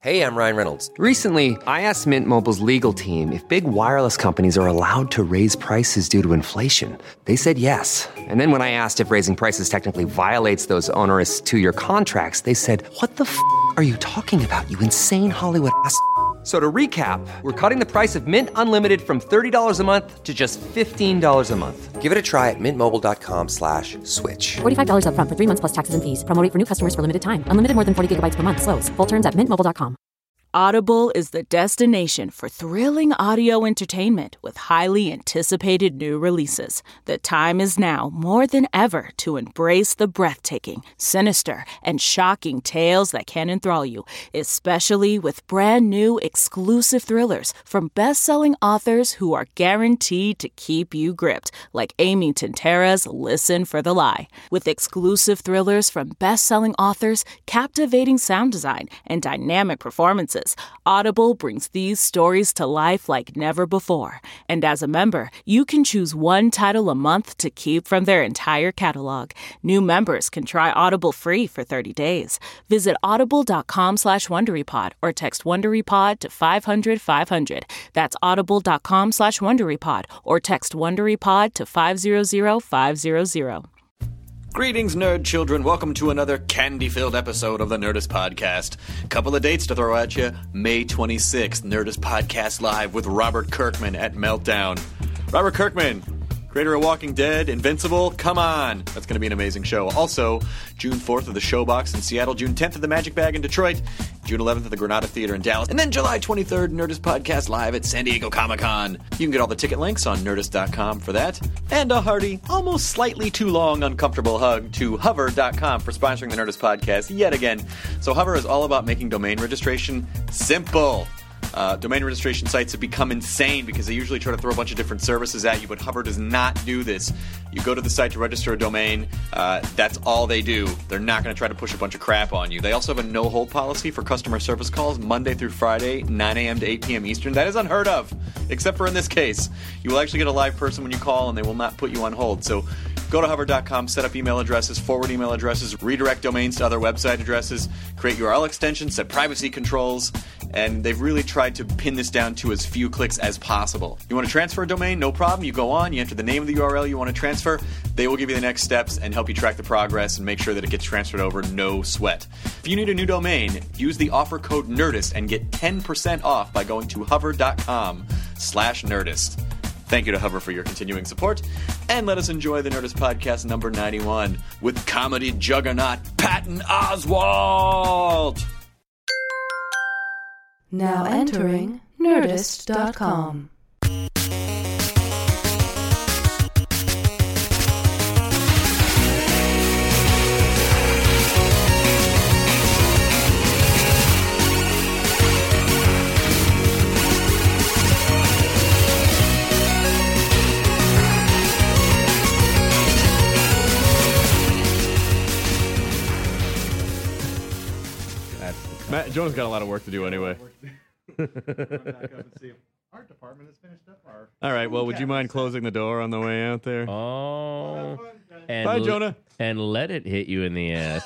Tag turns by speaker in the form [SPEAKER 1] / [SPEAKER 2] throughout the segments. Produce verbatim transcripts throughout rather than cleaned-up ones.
[SPEAKER 1] Hey, I'm Ryan Reynolds.
[SPEAKER 2] Recently, I asked Mint Mobile's legal team if big wireless companies are allowed to raise prices due to inflation. They said yes. And then when I asked if raising prices technically violates those onerous two-year contracts, they said, what the f*** are you talking about, you insane Hollywood ass f- So to recap, we're cutting the price of Mint Unlimited from thirty dollars a month to just fifteen dollars a month.
[SPEAKER 1] Give it a try at mintmobile.com slash switch.
[SPEAKER 3] forty-five dollars up front for three months plus taxes and fees. Promo rate for new customers for limited time. Unlimited more than forty gigabytes per month. Slows full terms at mint mobile dot com.
[SPEAKER 4] Audible is the destination for thrilling audio entertainment with highly anticipated new releases. The time is now more than ever to embrace the breathtaking, sinister, and shocking tales that can enthrall you, especially with brand new exclusive thrillers from best-selling authors who are guaranteed to keep you gripped, like Amy Tintera's Listen for the Lie. With exclusive thrillers from best-selling authors, captivating sound design, and dynamic performances, Audible brings these stories to life like never before. And as a member, you can choose one title a month to keep from their entire catalog. New members can try Audible free for thirty days. Visit audible.com slash WonderyPod or text WonderyPod to five hundred five hundred. That's audible.com slash WonderyPod or text WonderyPod to five hundred five hundred.
[SPEAKER 5] Greetings, nerd children. Welcome to another candy-filled episode of the Nerdist Podcast. Couple of dates to throw at you. May twenty-sixth, Nerdist Podcast Live with Robert Kirkman at Meltdown. Robert Kirkman, creator of Walking Dead, Invincible, come on. That's going to be an amazing show. Also, June fourth of the Showbox in Seattle, June tenth of the Magic Bag in Detroit, June eleventh of the Granada Theater in Dallas, and then July twenty-third, Nerdist Podcast Live at San Diego Comic-Con. You can get all the ticket links on nerdist dot com for that. And a hearty, almost slightly too long, uncomfortable hug to hover dot com for sponsoring the Nerdist Podcast yet again. So Hover is all about making domain registration simple. Uh, domain registration sites have become insane because they usually try to throw a bunch of different services at you, but Hover does not do this. You go to the site to register a domain, uh, that's all they do. They're not going to try to push a bunch of crap on you. They also have a no-hold policy for customer service calls Monday through Friday, nine a.m. to eight p.m. Eastern. That is unheard of, except for in this case. You will actually get a live person when you call, and they will not put you on hold. So go to hover dot com, set up email addresses, forward email addresses, redirect domains to other website addresses, create U R L extensions, set privacy controls, and they've really tried to pin this down to as few clicks as possible. You want to transfer a domain? No problem. You go on, you enter the name of the U R L you want to transfer. They will give you the next steps and help you track the progress and make sure that it gets transferred over, no sweat. If you need a new domain, use the offer code NERDIST and get ten percent off by going to hover dot com slash nerdist. Thank you to Hover for your continuing support, and let us enjoy the Nerdist Podcast number ninety-one with comedy juggernaut Patton Oswalt.
[SPEAKER 6] Now entering nerdist dot com.
[SPEAKER 7] Matt, Jonah's got a lot of work to do anyway.
[SPEAKER 8] Art department has finished up our...
[SPEAKER 7] All right, well, would you mind closing the door on the way out there?
[SPEAKER 9] Oh. And
[SPEAKER 7] Bye, Jonah.
[SPEAKER 9] And let it hit you in the ass.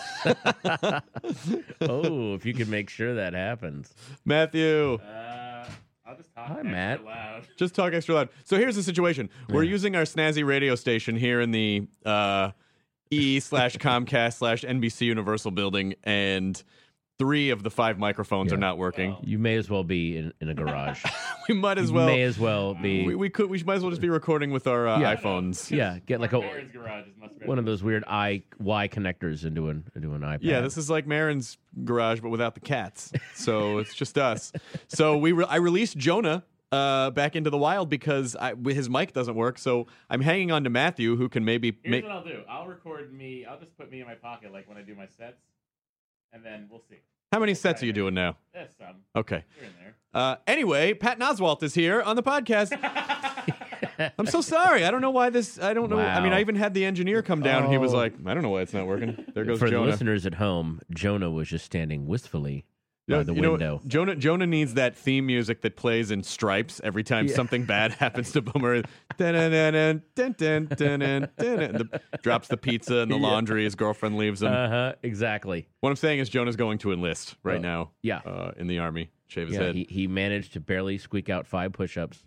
[SPEAKER 9] Oh, if you could make sure that happens.
[SPEAKER 7] Matthew.
[SPEAKER 8] Uh, I'll just talk
[SPEAKER 9] Hi,
[SPEAKER 8] extra
[SPEAKER 9] Matt.
[SPEAKER 8] loud.
[SPEAKER 7] Just talk extra loud. So here's the situation. We're
[SPEAKER 9] Yeah.
[SPEAKER 7] using our snazzy radio station here in the uh, E slash Comcast slash N B C Universal building, and three of the five microphones
[SPEAKER 9] Yeah.
[SPEAKER 7] are not working.
[SPEAKER 9] You may as well be in, in a garage.
[SPEAKER 7] We might as
[SPEAKER 9] You
[SPEAKER 7] well.
[SPEAKER 9] may as well be.
[SPEAKER 7] We, we could. We might as well just be recording with our uh,
[SPEAKER 9] Yeah.
[SPEAKER 7] iPhones.
[SPEAKER 9] yeah, get like a
[SPEAKER 8] Mary's garage is much better.
[SPEAKER 9] one of those weird I Y connectors into an into an iPad.
[SPEAKER 7] Yeah, this is like Marin's garage, but without the cats. So it's just us. So we, re- I released Jonah uh, back into the wild because I, his mic doesn't work. So I'm hanging on to Matthew, who can maybe
[SPEAKER 8] Here's
[SPEAKER 7] make.
[SPEAKER 8] what I'll do. I'll record me. I'll just put me in my pocket like when I do my sets, and then we'll see.
[SPEAKER 7] How many sets are you doing now?
[SPEAKER 8] There's some.
[SPEAKER 7] Okay.
[SPEAKER 8] Here and there.
[SPEAKER 7] Uh, anyway, Patton Oswalt is here on the podcast. I'm so sorry. I don't know why this. I don't know. I mean,
[SPEAKER 9] Wow.
[SPEAKER 7] I even had the engineer come down. and He was
[SPEAKER 9] Oh.
[SPEAKER 7] like, I don't know why it's not working. There goes
[SPEAKER 9] For
[SPEAKER 7] Jonah.
[SPEAKER 9] the listeners at home, Jonah was just standing wistfully by
[SPEAKER 7] know-
[SPEAKER 9] the
[SPEAKER 7] you know,
[SPEAKER 9] window.
[SPEAKER 7] Jonah Jonah needs that theme music that plays in Stripes every time something bad happens to Boomer. Dun-dun-dun-dun, dun-dun, dun-dun, dun-dun. The- drops the pizza in the laundry. His girlfriend leaves him.
[SPEAKER 9] Uh huh. Exactly.
[SPEAKER 7] What I'm saying is Jonah's going to enlist right
[SPEAKER 9] Oh,
[SPEAKER 7] now.
[SPEAKER 9] yeah.
[SPEAKER 7] uh, in the army. Shave his
[SPEAKER 9] Yeah,
[SPEAKER 7] head.
[SPEAKER 9] he, he managed to barely squeak out five push-ups,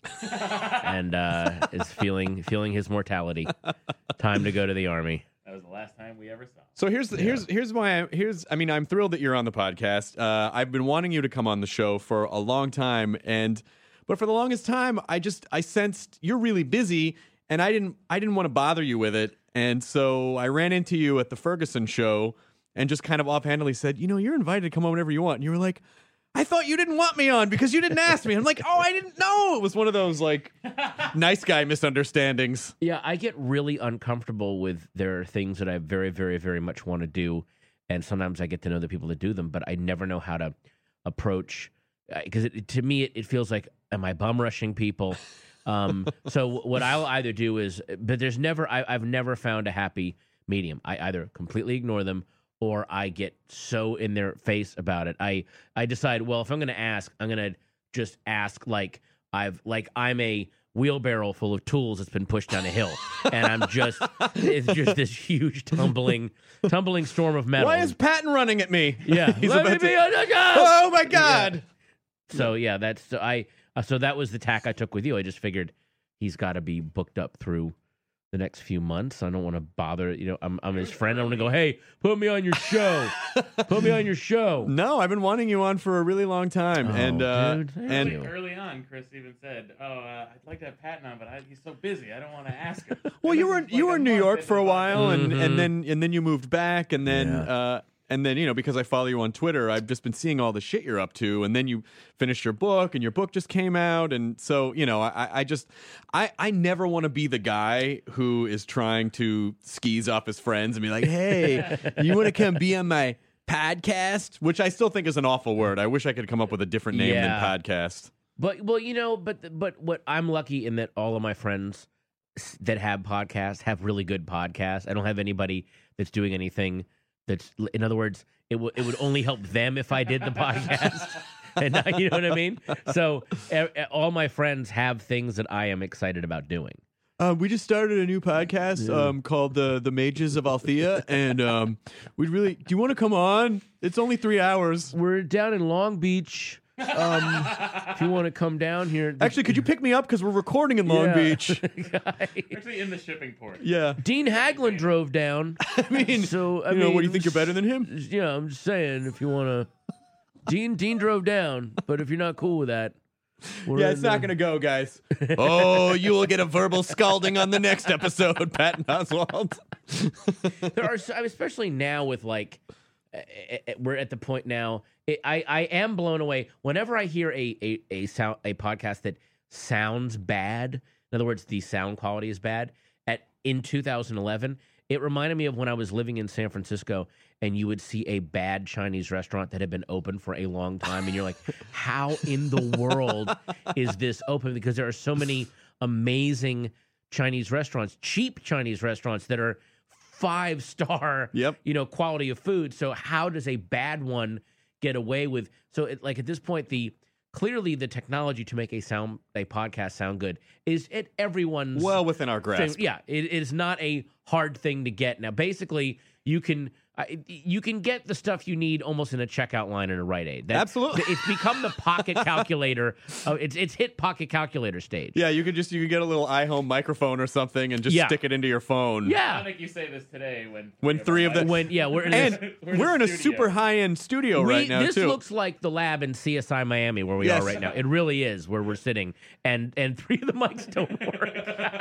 [SPEAKER 9] and uh, is feeling feeling his mortality. Time to go to the army.
[SPEAKER 8] That was the last time we ever saw him.
[SPEAKER 7] So here's the, here's here's why I, here's I mean I'm thrilled that you're on the podcast. Uh, I've been wanting you to come on the show for a long time, and but for the longest time I just I sensed you're really busy, and I didn't I didn't want to bother you with it, and so I ran into you at the Ferguson show and just kind of offhandedly said, you know, you're invited to come on whenever you want, and you were like, I thought you didn't want me on because you didn't ask me. I'm like, oh, I didn't know. It was one of those like nice guy misunderstandings.
[SPEAKER 9] Yeah, I get really uncomfortable with there are things that I very, very, very much want to do, and sometimes I get to know the people that do them, but I never know how to approach because it, to me it, it feels like, am I bum rushing people? Um, so what I'll either do is, but there's never, I, I've never found a happy medium. I either completely ignore them or I get so in their face about it. I I decide, well, if I'm going to ask, I'm going to just ask like I've like I'm a wheelbarrow full of tools that's been pushed down a hill, and I'm just it's just this huge tumbling tumbling storm of metal.
[SPEAKER 7] Why is Patton running at me?
[SPEAKER 9] Yeah,
[SPEAKER 7] He's
[SPEAKER 9] let me
[SPEAKER 7] about to-
[SPEAKER 9] be on the gas!
[SPEAKER 7] Oh my God!
[SPEAKER 9] So yeah, that's so I uh, so that was the tack I took with you. I just figured he's got to be booked up through the next few months. I don't want to bother, you know, I'm I'm his friend. I want to go, hey, put me on your show. Put me on your show.
[SPEAKER 7] No, I've been wanting you on for a really long time,
[SPEAKER 9] Oh,
[SPEAKER 7] and uh,
[SPEAKER 9] dude, thank
[SPEAKER 7] and
[SPEAKER 9] you.
[SPEAKER 8] Early on, Chris even said, "Oh, uh, I'd like to have Patton on, but I, he's so busy. I don't want to ask him."
[SPEAKER 7] well,
[SPEAKER 8] And
[SPEAKER 7] you
[SPEAKER 8] this
[SPEAKER 7] were
[SPEAKER 8] is
[SPEAKER 7] you
[SPEAKER 8] like
[SPEAKER 7] were
[SPEAKER 8] a
[SPEAKER 7] in New
[SPEAKER 8] month
[SPEAKER 7] York
[SPEAKER 8] into
[SPEAKER 7] for a
[SPEAKER 8] the
[SPEAKER 7] while,
[SPEAKER 8] podcast.
[SPEAKER 7] and,
[SPEAKER 9] Mhm.
[SPEAKER 7] and then and then you moved back, and then
[SPEAKER 9] Yeah.
[SPEAKER 7] uh, and then you know because I follow you on Twitter, I've just been seeing all the shit you're up to, and then you finished your book, and your book just came out, and so you know I, I just I I never want to be the guy who is trying to skis off his friends and be like, hey, you want to come be on my podcast, which I still think is an awful word. I wish I could come up with a different name
[SPEAKER 9] Yeah.
[SPEAKER 7] than podcast.
[SPEAKER 9] But well, you know, but but what I'm lucky in that all of my friends s- that have podcasts have really good podcasts. I don't have anybody that's doing anything that's, in other words, it would it would only help them if I did the podcast. And I- you know what I mean? So e- e- all my friends have things that I am excited about doing.
[SPEAKER 7] Uh, we just started a new podcast um, called the the Mages of Althea, and um, we'd really. Do you want to come on? It's only three hours.
[SPEAKER 9] We're down in Long Beach. Um, if you want to come down here,
[SPEAKER 7] Actually, could you pick me up because we're recording in Long
[SPEAKER 9] Yeah.
[SPEAKER 7] Beach?
[SPEAKER 8] Actually, in the shipping port.
[SPEAKER 7] Yeah,
[SPEAKER 9] Dean Haglund drove down.
[SPEAKER 7] I mean,
[SPEAKER 9] So I
[SPEAKER 7] you know,
[SPEAKER 9] mean,
[SPEAKER 7] what do you think you're better than him?
[SPEAKER 9] Yeah, I'm just saying if you want to. Dean Dean drove down, but if you're not cool with that, we're
[SPEAKER 7] Yeah, it's
[SPEAKER 9] in
[SPEAKER 7] not
[SPEAKER 9] the-
[SPEAKER 7] going to go, guys. Oh, you will get a verbal scalding on the next episode, Patton Oswalt.
[SPEAKER 9] There are, so- especially now with like, eh, eh, eh, we're at the point now. It, I I am blown away whenever I hear a a a sound a podcast that sounds bad. In other words, the sound quality is bad. At in two thousand eleven, it reminded me of when I was living in San Francisco, and you would see a bad Chinese restaurant that had been open for a long time, and you're like, how in the world is this open? Because there are so many amazing Chinese restaurants, cheap Chinese restaurants that are five star,
[SPEAKER 7] Yep.
[SPEAKER 9] you know, quality of food. So how does a bad one get away with? So it, like at this point, the clearly the technology to make a sound a podcast sound good is at everyone's
[SPEAKER 7] Well within our grasp.
[SPEAKER 9] thing. Yeah, it, it is not a hard thing to get. Now, basically, you can uh, you can get the stuff you need almost in a checkout line in a Rite Aid. That-
[SPEAKER 7] Absolutely.
[SPEAKER 9] it's become the pocket calculator. Uh, it's it's hit pocket calculator stage.
[SPEAKER 7] Yeah, you could just you could get a little iHome microphone or something and just
[SPEAKER 9] Yeah.
[SPEAKER 7] stick it into your phone.
[SPEAKER 8] I
[SPEAKER 9] Yeah.
[SPEAKER 8] don't think you say this today when
[SPEAKER 7] When three of the
[SPEAKER 9] When yeah, we're in
[SPEAKER 7] and
[SPEAKER 9] a,
[SPEAKER 8] We're in
[SPEAKER 7] we're
[SPEAKER 8] a
[SPEAKER 7] in a
[SPEAKER 8] studio.
[SPEAKER 7] super high end studio
[SPEAKER 9] we,
[SPEAKER 7] right now
[SPEAKER 9] this
[SPEAKER 7] too.
[SPEAKER 9] looks like the lab in C S I Miami where we
[SPEAKER 7] Yes.
[SPEAKER 9] are right now. It really is where we're sitting, and and three of the mics don't work.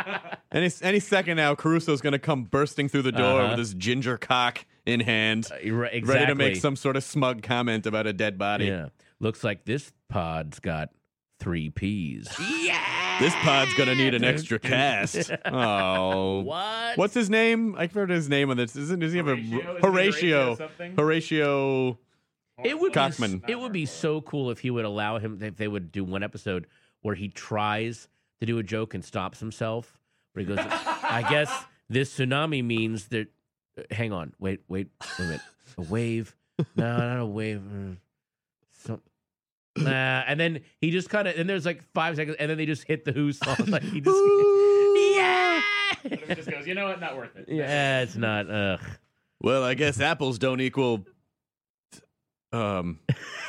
[SPEAKER 7] Any any second now, Caruso's going to come bursting through the door
[SPEAKER 9] Uh-huh.
[SPEAKER 7] with his ginger cock in hand,
[SPEAKER 9] Right,
[SPEAKER 7] ready to make
[SPEAKER 9] exactly.
[SPEAKER 7] some sort of smug comment about a dead body.
[SPEAKER 9] Yeah, looks like this pod's got three P's. Yeah.
[SPEAKER 7] This pod's going to need an extra cast. Oh,
[SPEAKER 9] What?
[SPEAKER 7] what's his name? I forgot his name on this. Isn't does he have a
[SPEAKER 8] Horatio? Is it
[SPEAKER 7] Horatio?
[SPEAKER 8] Horatio something?
[SPEAKER 7] Horatio.
[SPEAKER 9] It would
[SPEAKER 7] Cockman.
[SPEAKER 9] be it would be so cool if he would allow him if they would do one episode where he tries to do a joke and stops himself. Where he goes, I guess this tsunami means that. uh, hang on, wait, wait, wait a minute. A wave? No, not a wave. Mm. So, uh, and then he just kind of, and there's like five seconds, and then they just hit the Who song. Like he just, yeah.
[SPEAKER 8] But it just goes, you know what? Not worth it.
[SPEAKER 9] Yeah, it's not. Ugh.
[SPEAKER 7] Well, I guess apples don't equal. Um.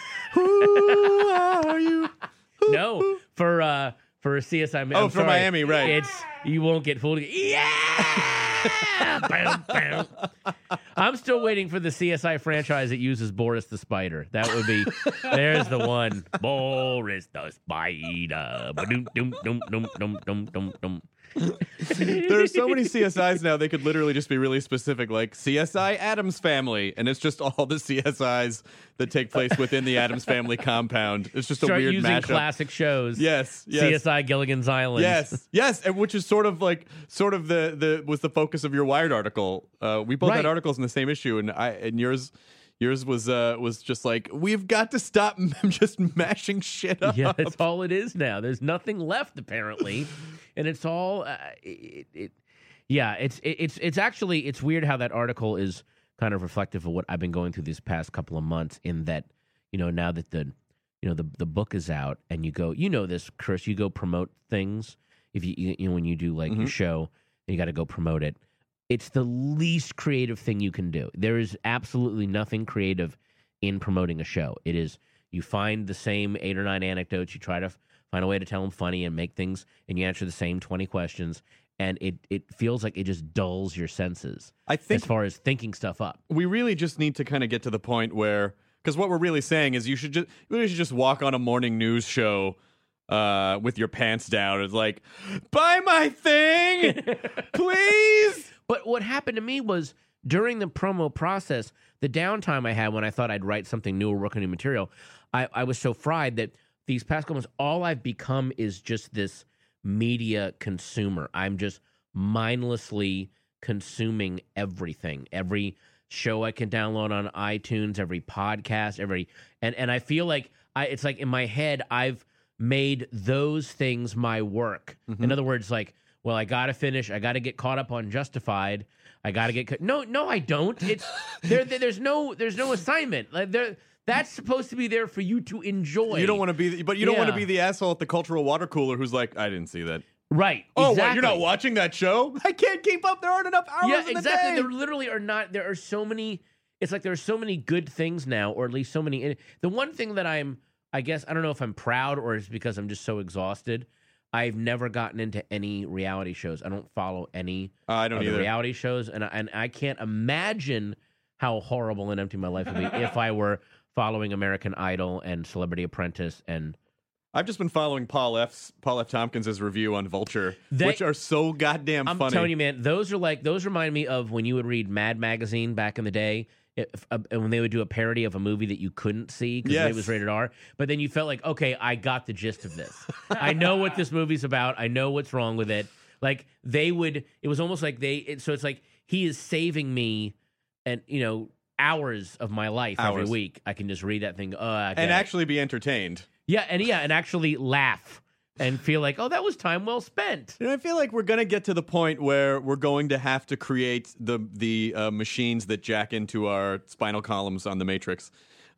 [SPEAKER 7] Who are you? Who,
[SPEAKER 9] No,
[SPEAKER 7] who?
[SPEAKER 9] for uh, for C S I. I'm
[SPEAKER 7] Oh, for
[SPEAKER 9] sorry.
[SPEAKER 7] Miami, right.
[SPEAKER 9] It's you won't get fooled. Yeah. Bam, bam. I'm still waiting for the C S I franchise that uses Boris the Spider. That would be. There's the one. Boris the Spider. Ba-dum, dum, dum, dum, dum, dum, dum, dum.
[SPEAKER 7] There are so many C S Is now, they could literally just be really specific, like C S I Addams Family, and it's just all the C S Is that take place within the Addams Family compound. It's just a
[SPEAKER 9] Start
[SPEAKER 7] weird
[SPEAKER 9] using
[SPEAKER 7] mashup.
[SPEAKER 9] classic shows.
[SPEAKER 7] Yes, yes.
[SPEAKER 9] C S I Gilligan's Island.
[SPEAKER 7] Yes, yes, and which is sort of like sort of the the was the focus of your Wired article. Uh, we both
[SPEAKER 9] Right.
[SPEAKER 7] had articles in the same issue, and I and yours yours was uh was just like, we've got to stop just mashing shit up.
[SPEAKER 9] Yeah, that's all it is now. There's nothing left apparently, and it's all uh, it, it. Yeah, it's it, it's it's actually it's weird how that article is kind of reflective of what I've been going through these past couple of months. In that, you know, now that the you know the the book is out, and you go, you know this, Chris, you go promote things. If you you know when you do like
[SPEAKER 7] Mhm.
[SPEAKER 9] your show, you got to go promote it. It's the least creative thing you can do. There is absolutely nothing creative in promoting a show. It is you find the same eight or nine anecdotes, you try to f- find a way to tell them funny and make things, and you answer the same twenty questions, and it, it feels like it just dulls your senses
[SPEAKER 7] I think
[SPEAKER 9] as far as thinking stuff up.
[SPEAKER 7] we really just need to kind of get to the point where, because what we're really saying is you should just you really should just walk on a morning news show uh, with your pants down. It's like, buy my thing, please.
[SPEAKER 9] But what happened to me was during the promo process, the downtime I had when I thought I'd write something new or work on new material, I, I was so fried that these past couple months, all I've become is just this media consumer. I'm just mindlessly consuming everything, every show I can download on iTunes, every podcast, every and and I feel like I it's like in my head I've made those things my work.
[SPEAKER 7] Mm-hmm.
[SPEAKER 9] In other words, like, well, I got to finish. I got to get caught up on Justified. I got to get co- no, no, I don't. It's there. there- There's no. There's no assignment. Like there. That's supposed to be there for you to enjoy.
[SPEAKER 7] You don't want to be, the, but you don't want to
[SPEAKER 9] Yeah.
[SPEAKER 7] be the asshole at the cultural water cooler who's like, I didn't see that.
[SPEAKER 9] right.
[SPEAKER 7] Oh,
[SPEAKER 9] exactly.
[SPEAKER 7] what? You're not watching that show? I can't keep up. There aren't enough hours
[SPEAKER 9] Yeah,
[SPEAKER 7] in the
[SPEAKER 9] exactly.
[SPEAKER 7] day.
[SPEAKER 9] There literally are not. There are so many. It's like there are so many good things now, or at least so many. The one thing that I'm, I guess, I don't know if I'm proud or it's because I'm just so exhausted. I've never gotten into any reality shows. I don't follow any
[SPEAKER 7] Uh, I don't
[SPEAKER 9] of the
[SPEAKER 7] either.
[SPEAKER 9] reality shows, and I, and I can't imagine how horrible and empty my life would be if I were following American Idol and Celebrity Apprentice and.
[SPEAKER 7] I've just been following Paul F's Paul F. Tompkins' review on Vulture,
[SPEAKER 9] They-
[SPEAKER 7] which are so goddamn
[SPEAKER 9] I'm
[SPEAKER 7] funny.
[SPEAKER 9] telling you, man, those are like those remind me of when you would read Mad Magazine back in the day. If, uh, when they would do a parody of a movie that you couldn't see because
[SPEAKER 7] Yes.
[SPEAKER 9] it was rated R, but then you felt like, okay, I got the gist of this. I know what this movie's about. I know what's wrong with it. Like they would, it was almost like they. It, so it's like he is saving me, and you know, hours of my life every
[SPEAKER 7] Hours.
[SPEAKER 9] week. I can just read that thing. Oh, I get
[SPEAKER 7] and
[SPEAKER 9] it.
[SPEAKER 7] actually be entertained.
[SPEAKER 9] yeah, and yeah, and actually laugh and feel like, oh, that was time well spent.
[SPEAKER 7] And I feel like we're gonna get to the point where we're going to have to create the the uh, machines that jack into our spinal columns on the Matrix.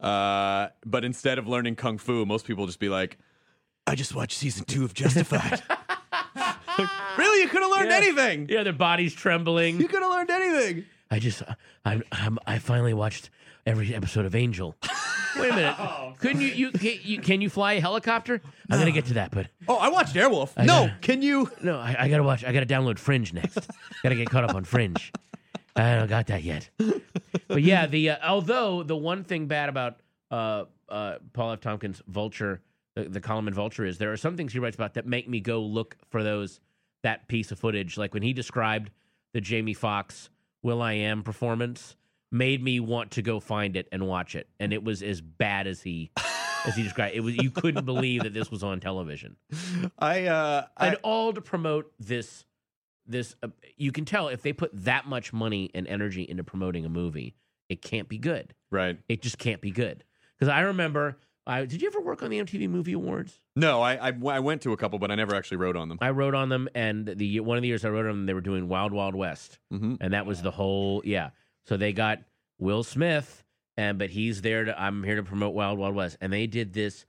[SPEAKER 7] Uh, but instead of learning kung fu, most people just be like, "I just watched season two of Justified." Like, really, you could have learned
[SPEAKER 9] Yeah.
[SPEAKER 7] anything.
[SPEAKER 9] Yeah, their bodies trembling.
[SPEAKER 7] You could have learned anything.
[SPEAKER 9] I just, I, I'm, I finally watched every episode of Angel. Wait a minute, couldn't you, you, can you, can you fly a helicopter? I'm gonna get to that, but
[SPEAKER 7] Oh, I watched Airwolf.
[SPEAKER 9] I
[SPEAKER 7] no,
[SPEAKER 9] gotta-
[SPEAKER 7] can you?
[SPEAKER 9] no, I, I gotta watch. I gotta download Fringe next. Gotta get caught up on Fringe. I don't got that yet. But yeah, the uh, although the one thing bad about uh, uh, Paul F. Tompkins' Vulture, the, the column in Vulture, is there are some things he writes about that make me go look for those that piece of footage. Like when he described the Jamie Foxx Will I Am performance, made me want to go find it and watch it, and it was as bad as he as he described. It was you couldn't believe that this was on television,
[SPEAKER 7] I uh, I,
[SPEAKER 9] and all to promote this. This uh, you can tell if they put that much money and energy into promoting a movie, it can't be good.
[SPEAKER 7] right.
[SPEAKER 9] It just can't be good. Because I remember, I, did you ever work on the M T V Movie Awards?
[SPEAKER 7] No, I, I I went to a couple, but I never actually wrote on them.
[SPEAKER 9] I wrote on them, and the one of the years I wrote on them, they were doing Wild Wild West,
[SPEAKER 7] Mhm.
[SPEAKER 9] and that was the whole yeah. So they got Will Smith and but he's there to. I'm here to promote Wild Wild West, and they did this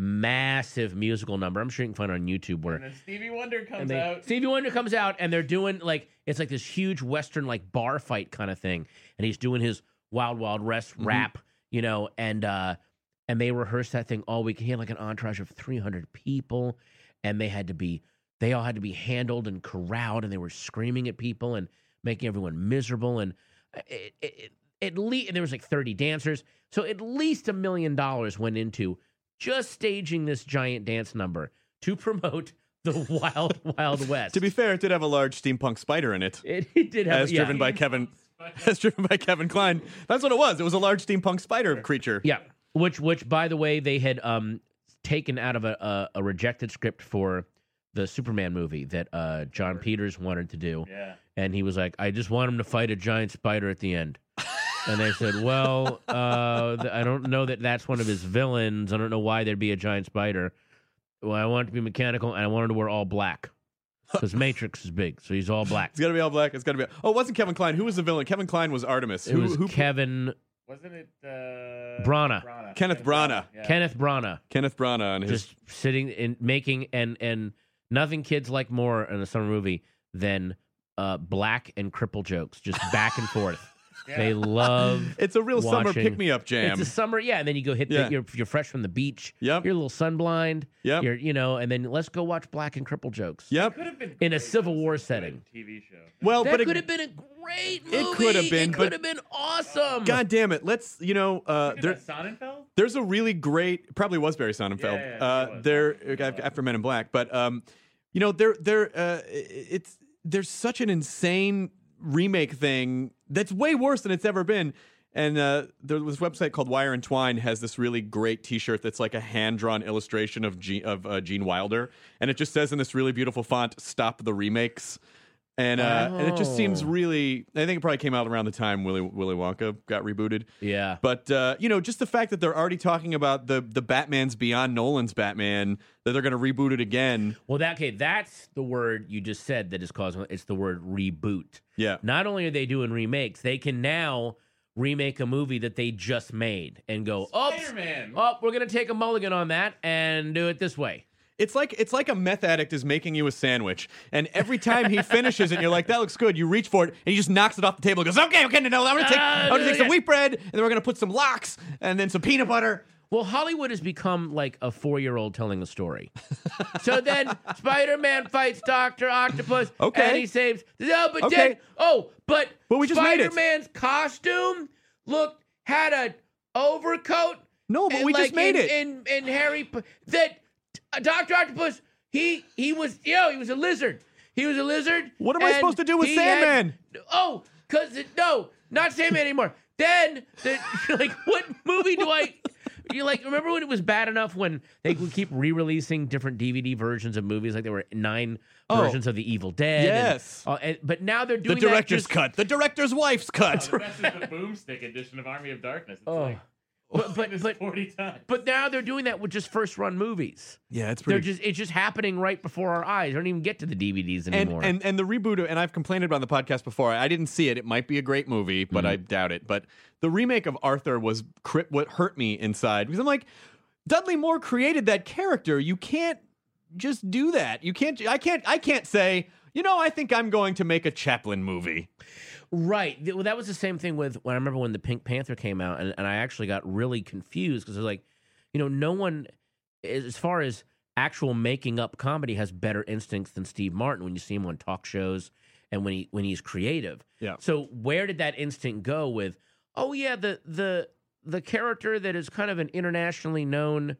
[SPEAKER 9] massive musical number. I'm sure you can find it on YouTube where
[SPEAKER 8] And then Stevie Wonder comes
[SPEAKER 9] and they,
[SPEAKER 8] out.
[SPEAKER 9] Stevie Wonder comes out, and they're doing like it's like this huge Western like bar fight kind of thing, and he's doing his Wild Wild West
[SPEAKER 7] Mm-hmm.
[SPEAKER 9] rap, you know, and uh, and they rehearsed that thing all week. He had like an entourage of three hundred people, and they had to be they all had to be handled and corralled, and they were screaming at people and making everyone miserable, and it, it, it, at least and there was like thirty dancers, so at least a million dollars went into just staging this giant dance number to promote the Wild Wild West.
[SPEAKER 7] To be fair, it did have a large steampunk spider in it,
[SPEAKER 9] it, it did have
[SPEAKER 7] as
[SPEAKER 9] yeah.
[SPEAKER 7] driven by Kevin, as driven by Kevin Kline. That's what it was. It was a large steampunk spider creature.
[SPEAKER 9] Yeah, which which by the way they had um taken out of a a, a rejected script for the Superman movie that uh, John Peters wanted to do,
[SPEAKER 8] Yeah.
[SPEAKER 9] and he was like, I just want him to fight a giant spider at the end. And they said, well, uh, th- I don't know that that's one of his villains. I don't know why there'd be a giant spider. Well, I want it to be mechanical, and I want him to wear all black. Because Matrix is big, so he's all black.
[SPEAKER 7] It's got to be all black. It's got to be. Oh, it wasn't Kevin Kline. Who was the villain? Kevin Kline was Artemis.
[SPEAKER 9] It
[SPEAKER 7] who,
[SPEAKER 9] was
[SPEAKER 7] who,
[SPEAKER 9] Kevin,
[SPEAKER 8] Wasn't it uh,
[SPEAKER 9] Brana.
[SPEAKER 8] Brana.
[SPEAKER 7] Kenneth Branagh.
[SPEAKER 8] Yeah.
[SPEAKER 9] Kenneth Branagh,
[SPEAKER 7] Kenneth Branagh and his.
[SPEAKER 9] just sitting and making, and, and nothing kids like more in a summer movie than uh, black and cripple jokes, just back and forth.
[SPEAKER 8] Yeah.
[SPEAKER 9] They love
[SPEAKER 7] It's a real summer
[SPEAKER 9] watching-
[SPEAKER 7] pick me up jam.
[SPEAKER 9] It's a summer, yeah, and then you go hit.
[SPEAKER 7] Yeah.
[SPEAKER 9] The, you're you're fresh from the beach.
[SPEAKER 7] Yep.
[SPEAKER 9] You're a little sunblind.
[SPEAKER 7] Yep.
[SPEAKER 9] You're you know, and then let's go watch black and cripple jokes.
[SPEAKER 7] Yep.
[SPEAKER 8] Could have been
[SPEAKER 9] In a
[SPEAKER 8] great
[SPEAKER 9] Civil
[SPEAKER 8] as
[SPEAKER 9] War
[SPEAKER 8] good
[SPEAKER 9] setting.
[SPEAKER 8] T V show.
[SPEAKER 7] Well,
[SPEAKER 9] That
[SPEAKER 7] but it-
[SPEAKER 9] could have been a great movie.
[SPEAKER 7] It could have been,
[SPEAKER 9] It
[SPEAKER 7] but-
[SPEAKER 9] could have been awesome.
[SPEAKER 7] God damn it! Let's you know. Uh,
[SPEAKER 8] Isn't
[SPEAKER 7] there,
[SPEAKER 8] that Sonnenfeld?
[SPEAKER 7] there's a really great. Probably was Barry Sonnenfeld.
[SPEAKER 8] Yeah, yeah, yeah,
[SPEAKER 7] uh,
[SPEAKER 8] he was.
[SPEAKER 7] there
[SPEAKER 8] He was.
[SPEAKER 7] after Men in Black, but um, you know, there there uh, it's there's such an insane remake thing that's way worse than it's ever been. And uh, there was a website called Wire and Twine has this really great T-shirt that's like a hand-drawn illustration of Gene, of uh, Gene Wilder, and it just says in this really beautiful font, "Stop the remakes." And uh, and it just seems
[SPEAKER 9] Oh.
[SPEAKER 7] really. I think it probably came out around the time Willy Willy Wonka got rebooted.
[SPEAKER 9] Yeah.
[SPEAKER 7] But uh, you know, just the fact that they're already talking about the the Batman's beyond Nolan's Batman, that they're going to reboot it again.
[SPEAKER 9] Well, that okay, that's the word you just said that is causing. It's the word reboot.
[SPEAKER 7] Yeah.
[SPEAKER 9] Not only are they doing remakes, they can now remake a movie that they just made and go, oh,
[SPEAKER 8] Spider-Man.
[SPEAKER 9] oh, we're gonna take a mulligan on that and do it this way.
[SPEAKER 7] It's like it's like a meth addict is making you a sandwich, and every time he finishes it, you're like, "That looks good." You reach for it, and he just knocks it off the table. And goes, "Okay, okay, no, no, I'm gonna take, I'm gonna take some wheat bread, and then we're gonna put some lox, and then some peanut butter."
[SPEAKER 9] Well, Hollywood has become like a four-year-old telling a story. So then Spider-Man fights Doctor Octopus,
[SPEAKER 7] Okay.
[SPEAKER 9] and he saves. No, but
[SPEAKER 7] Okay.
[SPEAKER 9] then oh, but
[SPEAKER 7] But we just made it.
[SPEAKER 9] Spider-Man's costume looked had a overcoat.
[SPEAKER 7] No, but
[SPEAKER 9] and
[SPEAKER 7] we just
[SPEAKER 9] like
[SPEAKER 7] made
[SPEAKER 9] in,
[SPEAKER 7] it.
[SPEAKER 9] In in Harry P- that uh, Doctor Octopus he he was you know he was a lizard. He was a lizard.
[SPEAKER 7] What am I
[SPEAKER 9] and
[SPEAKER 7] supposed to do with
[SPEAKER 9] he had-
[SPEAKER 7] Sandman?
[SPEAKER 9] oh, cause it, no, not Sandman anymore. Then the like what movie do I? You like remember when it was bad enough when they would keep re-releasing different D V D versions of movies, like there were nine
[SPEAKER 7] Oh.
[SPEAKER 9] versions of The Evil Dead. and-
[SPEAKER 7] Yes.
[SPEAKER 9] uh, and- but now they're
[SPEAKER 7] The
[SPEAKER 9] doing that
[SPEAKER 7] director's
[SPEAKER 9] just-
[SPEAKER 7] cut, the director's wife's cut.
[SPEAKER 8] The best is the boomstick edition of Army of Darkness. It's
[SPEAKER 9] Oh.
[SPEAKER 8] like
[SPEAKER 9] But but
[SPEAKER 8] this
[SPEAKER 9] but,
[SPEAKER 8] forty times.
[SPEAKER 9] but now they're doing that with just first run movies.
[SPEAKER 7] Yeah, it's
[SPEAKER 9] They're
[SPEAKER 7] pretty.
[SPEAKER 9] just it's just happening right before our eyes. They don't even get to the D V Ds
[SPEAKER 7] and,
[SPEAKER 9] anymore.
[SPEAKER 7] and and the reboot, of- and I've complained about it on the podcast before. I didn't see it. It might be a great movie, but I doubt it. But the remake of Arthur was cri- what hurt me inside because I'm like, Dudley Moore created that character. You can't just do that. You can't. I can't. I can't say. You know, I think I'm going to make a Chaplin movie.
[SPEAKER 9] Right. Th- Well, that was the same thing with when I remember when the Pink Panther came out, and, and I actually got really confused because I was like, you know, no one, as far as actual making up comedy, has better instincts than Steve Martin when you see him on talk shows and when he when he's creative.
[SPEAKER 7] Yeah.
[SPEAKER 9] So where did that instinct go with? Oh yeah, the the the character that is kind of an internationally known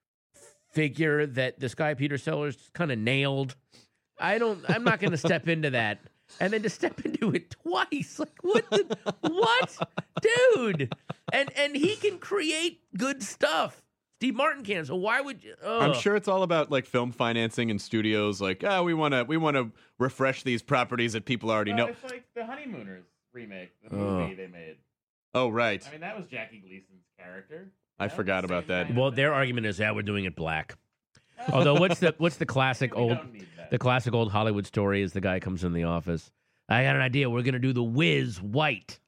[SPEAKER 9] figure that this guy Peter Sellers kind of nailed. I don't. I'm not going to step into that. And then to step into it twice, like what? The, what, dude? And and he can create good stuff. Steve Martin can. So why would you? Ugh.
[SPEAKER 7] I'm sure it's all about like film financing and studios. Like, oh, we want to we want to refresh these properties that people already
[SPEAKER 8] Well,
[SPEAKER 7] know.
[SPEAKER 8] it's like the Honeymooners remake, the
[SPEAKER 9] Ugh.
[SPEAKER 8] movie they made.
[SPEAKER 7] Oh, right.
[SPEAKER 8] I mean, that was Jackie Gleason's character.
[SPEAKER 7] I
[SPEAKER 8] That
[SPEAKER 7] forgot
[SPEAKER 8] was the
[SPEAKER 7] about
[SPEAKER 8] same
[SPEAKER 7] that.
[SPEAKER 8] kind
[SPEAKER 9] Well,
[SPEAKER 8] of
[SPEAKER 9] their
[SPEAKER 8] thing.
[SPEAKER 9] argument is that we're doing it black. Although, what's the what's the classic
[SPEAKER 8] We
[SPEAKER 9] old
[SPEAKER 8] don't need that.
[SPEAKER 9] the classic old Hollywood story is the guy comes in the office. I got an idea. We're going to do the Whiz White.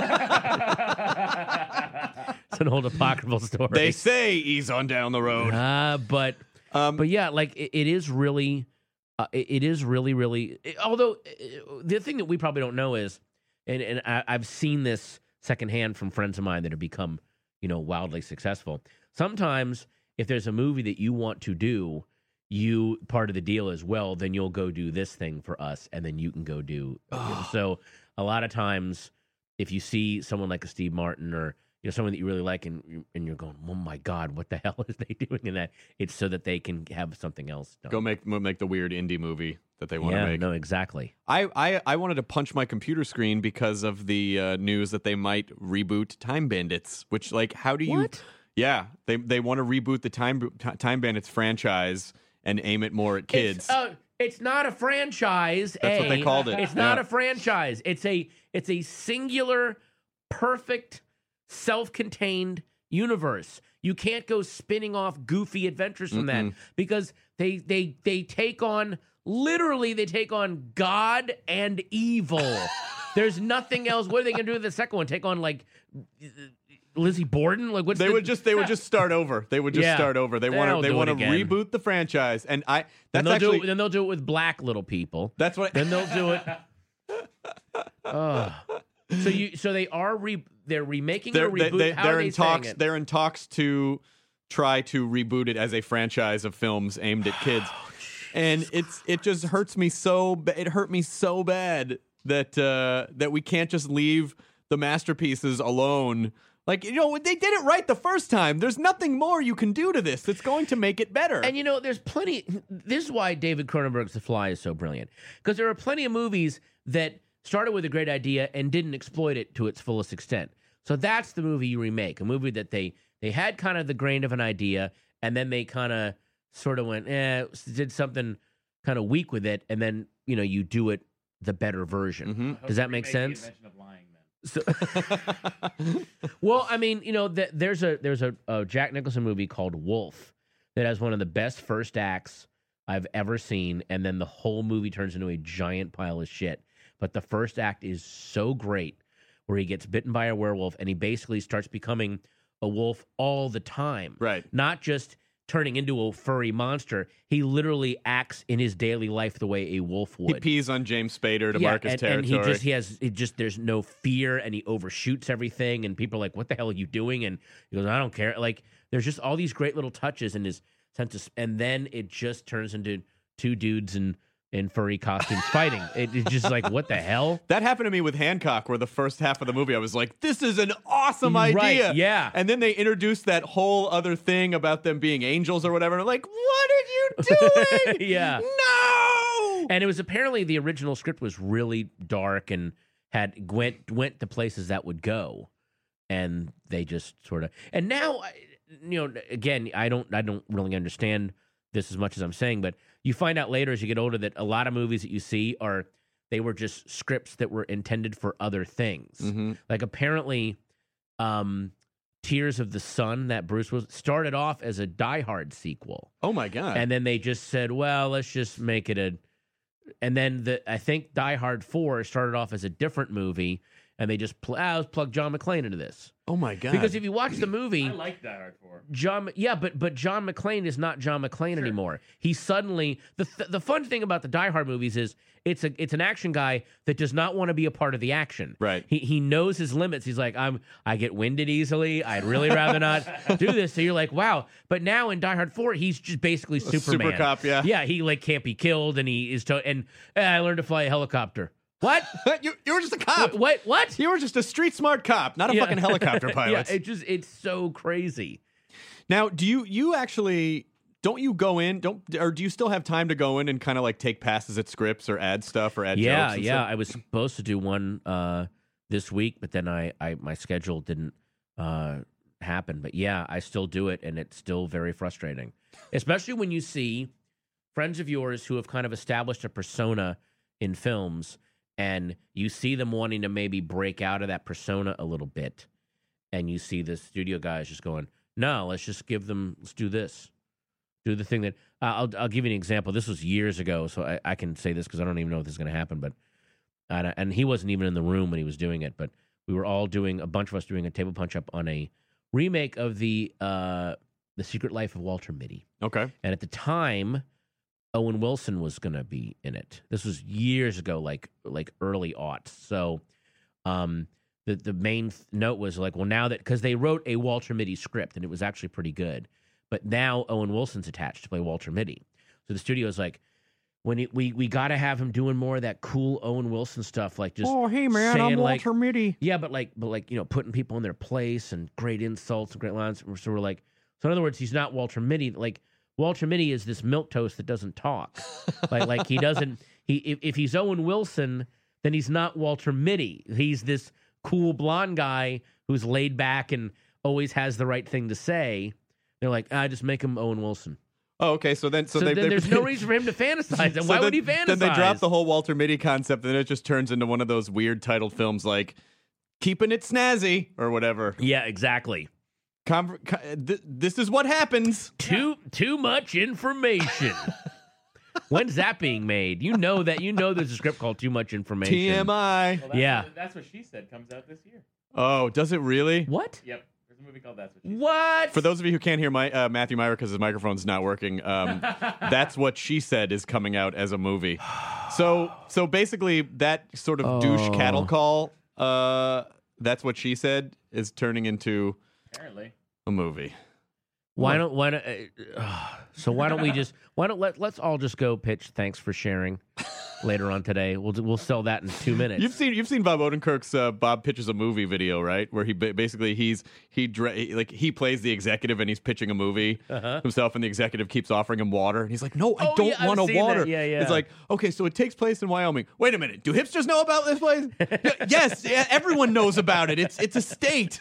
[SPEAKER 9] It's an old apocryphal story.
[SPEAKER 7] They say ease on down the road.
[SPEAKER 9] Uh, but,
[SPEAKER 7] Um,
[SPEAKER 9] but yeah, like it, it is really, uh, it, it is really, really, it- although uh, the thing that we probably don't know is, and, and I, I've seen this secondhand from friends of mine that have become, you know, wildly successful. Sometimes if there's a movie that you want to do, you part of the deal is, well, then you'll go do this thing for us, and then you can go do. So a lot of times, if you see someone like a Steve Martin or you know someone that you really like, and you- and you're going, oh my God, what the hell is they doing in that? It's so that they can have something else done.
[SPEAKER 7] Go make make the weird indie movie that they want to
[SPEAKER 9] yeah,
[SPEAKER 7] make.
[SPEAKER 9] no, exactly.
[SPEAKER 7] I, I, I wanted to punch my computer screen because of the uh, news that they might reboot Time Bandits. Which, like, how do you?
[SPEAKER 9] What?
[SPEAKER 7] Yeah, they they want to reboot the Time Time Bandits franchise and aim it more at kids.
[SPEAKER 9] It's, uh, it's not a franchise.
[SPEAKER 7] That's
[SPEAKER 9] A.
[SPEAKER 7] what they called it.
[SPEAKER 9] It's not
[SPEAKER 7] Yeah.
[SPEAKER 9] a franchise. It's a it's a singular, perfect, self-contained universe. You can't go spinning off goofy adventures from that because they they they take on literally they take on God and evil. There's nothing else. What are they going to do with the second one? Take on like Lizzie Borden? Like what's
[SPEAKER 7] They
[SPEAKER 9] the,
[SPEAKER 7] would just they would just start over. They would just
[SPEAKER 9] Yeah.
[SPEAKER 7] start over. They
[SPEAKER 9] They'll
[SPEAKER 7] want to they
[SPEAKER 9] do
[SPEAKER 7] want
[SPEAKER 9] it
[SPEAKER 7] to
[SPEAKER 9] again.
[SPEAKER 7] reboot the franchise, and I
[SPEAKER 9] Then
[SPEAKER 7] that's
[SPEAKER 9] they'll
[SPEAKER 7] actually
[SPEAKER 9] do it, then they'll do it with black little people.
[SPEAKER 7] that's what
[SPEAKER 9] Then they'll do it. Ugh. So you so they are re, they're remaking
[SPEAKER 7] they're
[SPEAKER 9] a
[SPEAKER 7] they,
[SPEAKER 9] reboot.
[SPEAKER 7] they,
[SPEAKER 9] How
[SPEAKER 7] they're
[SPEAKER 9] are they
[SPEAKER 7] in
[SPEAKER 9] saying
[SPEAKER 7] talks.
[SPEAKER 9] it?
[SPEAKER 7] They're in talks to try to reboot it as a franchise of films aimed at kids,
[SPEAKER 9] Oh,
[SPEAKER 7] and it's it just hurts me so. ba- It hurt me so bad that uh, that we can't just leave the masterpieces alone. Like, you know, they did it right the first time. There's nothing more you can do to this that's going to make it better.
[SPEAKER 9] And you know, there's plenty. This is why David Cronenberg's The Fly is so brilliant, because there are plenty of movies that started with a great idea and didn't exploit it to its fullest extent. So that's the movie you remake, a movie that they they had kind of the grain of an idea, and then they kind of sort of went, eh, did something kind of weak with it, and then you know you do it the better version. Does that make sense?
[SPEAKER 8] Invention of lying, then.
[SPEAKER 9] So, well, I mean, you know, th- there's a there's a, a Jack Nicholson movie called Wolf that has one of the best first acts I've ever seen, and then the whole movie turns into a giant pile of shit. But the first act is so great, where he gets bitten by a werewolf, and he basically starts becoming a wolf all the time.
[SPEAKER 7] Right.
[SPEAKER 9] Not just turning into a furry monster. He literally acts in his daily life the way a wolf
[SPEAKER 7] he
[SPEAKER 9] would.
[SPEAKER 7] pees on James Spader to mark his
[SPEAKER 9] and,
[SPEAKER 7] territory.
[SPEAKER 9] and he just he has it just there's no fear, and he overshoots everything, and people are like, what the hell are you doing? And he goes, I don't care. Like, there's just all these great little touches in his sense of, and then it just turns into two dudes in in furry costumes fighting. It, it's just like, what the hell?
[SPEAKER 7] That happened to me with Hancock, where the first half of the movie I was like, this is an awesome
[SPEAKER 9] Right,
[SPEAKER 7] idea.
[SPEAKER 9] yeah.
[SPEAKER 7] And then they introduced that whole other thing about them being angels or whatever. And I'm like, what are you doing?
[SPEAKER 9] Yeah.
[SPEAKER 7] No!
[SPEAKER 9] And it was apparently the original script was really dark and had went went to places that would go, and they just sort of. And now, I- you know, again, I don't I don't really understand this as much as I'm saying, but you find out later as you get older that a lot of movies that you see are they were just scripts that were intended for other things.
[SPEAKER 7] Mm-hmm.
[SPEAKER 9] Like apparently, um, Tears of the Sun that Bruce was started off as a Die Hard sequel.
[SPEAKER 7] Oh, my God.
[SPEAKER 9] And then they just said, well, let's just make it a. And then the I think Die Hard four started off as a different movie, and they just pl- ah, let's plug John McClane into this.
[SPEAKER 7] oh, my God.
[SPEAKER 9] Because if you watch the movie,
[SPEAKER 8] I like Die Hard four.
[SPEAKER 9] John, yeah, but but John McClane is not John McClane anymore. He suddenly the th- the fun thing about the Die Hard movies is it's a it's an action guy that does not want to be a part of the action.
[SPEAKER 7] Right.
[SPEAKER 9] He he knows his limits. He's like, I'm I get winded easily. I'd really rather not do this. So you're like, wow. But now in Die Hard four, he's just basically Superman.
[SPEAKER 7] super cop, yeah.
[SPEAKER 9] Yeah, he like can't be killed, and he is to and eh, I learned to fly a helicopter. What?
[SPEAKER 7] you, you were just a cop.
[SPEAKER 9] What? What?
[SPEAKER 7] You were just a street smart cop, not a
[SPEAKER 9] Yeah.
[SPEAKER 7] fucking helicopter pilot.
[SPEAKER 9] Yeah, it just it's so crazy.
[SPEAKER 7] Now, do you you actually don't you go in don't or do you still have time to go in and kind of like take passes at scripts or add stuff or add
[SPEAKER 9] Yeah,
[SPEAKER 7] jokes? and
[SPEAKER 9] yeah.
[SPEAKER 7] stuff?
[SPEAKER 9] I was supposed to do one uh, this week, but then I, I my schedule didn't uh, happen. But yeah, I still do it, and it's still very frustrating, especially when you see friends of yours who have kind of established a persona in films, and you see them wanting to maybe break out of that persona a little bit, and you see the studio guys just going, "No, let's just give them. Let's do this." Do the thing that uh, I'll I'll give you an example. This was years ago, so I, I can say this because I don't even know if this is going to happen. But and, and he wasn't even in the room when he was doing it, but we were all doing, a bunch of us doing a table punch up on a remake of the uh, The Secret Life of Walter Mitty.
[SPEAKER 7] Okay.
[SPEAKER 9] And at the time, Owen Wilson was going to be in it. This was years ago, like like early aughts. So um, the the main th- note was like, well, now that, because they wrote a Walter Mitty script and it was actually pretty good, but now Owen Wilson's attached to play Walter Mitty. So the studio's like, when it, we we got to have him doing more of that cool Owen Wilson stuff, like just
[SPEAKER 7] oh hey man,
[SPEAKER 9] saying
[SPEAKER 7] I'm
[SPEAKER 9] like,
[SPEAKER 7] Walter Mitty.
[SPEAKER 9] Yeah, but like but like you know, putting people in their place and great insults and great lines. So we're like, so in other words, he's not Walter Mitty. Like Walter Mitty is this milquetoast that doesn't talk. like like he doesn't. He if, if he's Owen Wilson, then he's not Walter Mitty. He's this cool blonde guy who's laid back and always has the right thing to say. They're like, I ah, just make him Owen Wilson.
[SPEAKER 7] Oh, okay. So then, so,
[SPEAKER 9] So
[SPEAKER 7] they,
[SPEAKER 9] then
[SPEAKER 7] they,
[SPEAKER 9] there's no reason for him to fantasize. And
[SPEAKER 7] so
[SPEAKER 9] why
[SPEAKER 7] then,
[SPEAKER 9] would he fantasize?
[SPEAKER 7] Then they drop the whole Walter Mitty concept, and then it just turns into one of those weird titled films like "Keeping It Snazzy" or whatever.
[SPEAKER 9] Yeah, exactly.
[SPEAKER 7] Conver- co- th- this is what happens.
[SPEAKER 9] Too too much information. When's that being made? You know that. You know there's a script called Too Much Information.
[SPEAKER 7] T M I.
[SPEAKER 8] Well, that's
[SPEAKER 9] Yeah.
[SPEAKER 8] What, that's what she said comes out this year.
[SPEAKER 7] Oh, does it really?
[SPEAKER 9] What?
[SPEAKER 8] Yep. There's a movie called That's What She Said.
[SPEAKER 9] What?
[SPEAKER 7] For those of you who can't hear my, uh, Matthew Myra because his microphone's not working, um, That's What She Said is coming out as a movie. So, so basically, that sort of douche
[SPEAKER 9] Oh.
[SPEAKER 7] cattle call, uh, That's What She Said, is turning into
[SPEAKER 8] Apparently.
[SPEAKER 7] a movie.
[SPEAKER 9] Why don't why don't uh, so why don't we just why don't let let's all just go pitch thanks for sharing later on today. We'll we'll sell that in two minutes.
[SPEAKER 7] You've seen you've seen Bob Odenkirk's uh, Bob Pitches a Movie video, right? Where he ba- basically he's he dra- like he plays the executive and he's pitching a movie
[SPEAKER 9] Uh-huh.
[SPEAKER 7] himself, and the executive keeps offering him water, and he's like, "No, I
[SPEAKER 9] Oh,
[SPEAKER 7] don't
[SPEAKER 9] yeah, I've
[SPEAKER 7] want a
[SPEAKER 9] seen that.
[SPEAKER 7] water."
[SPEAKER 9] Yeah, yeah.
[SPEAKER 7] It's like, okay, so it takes place in Wyoming. Wait a minute, do hipsters know about this place? Y- yes, yeah, everyone knows about it. It's it's a state.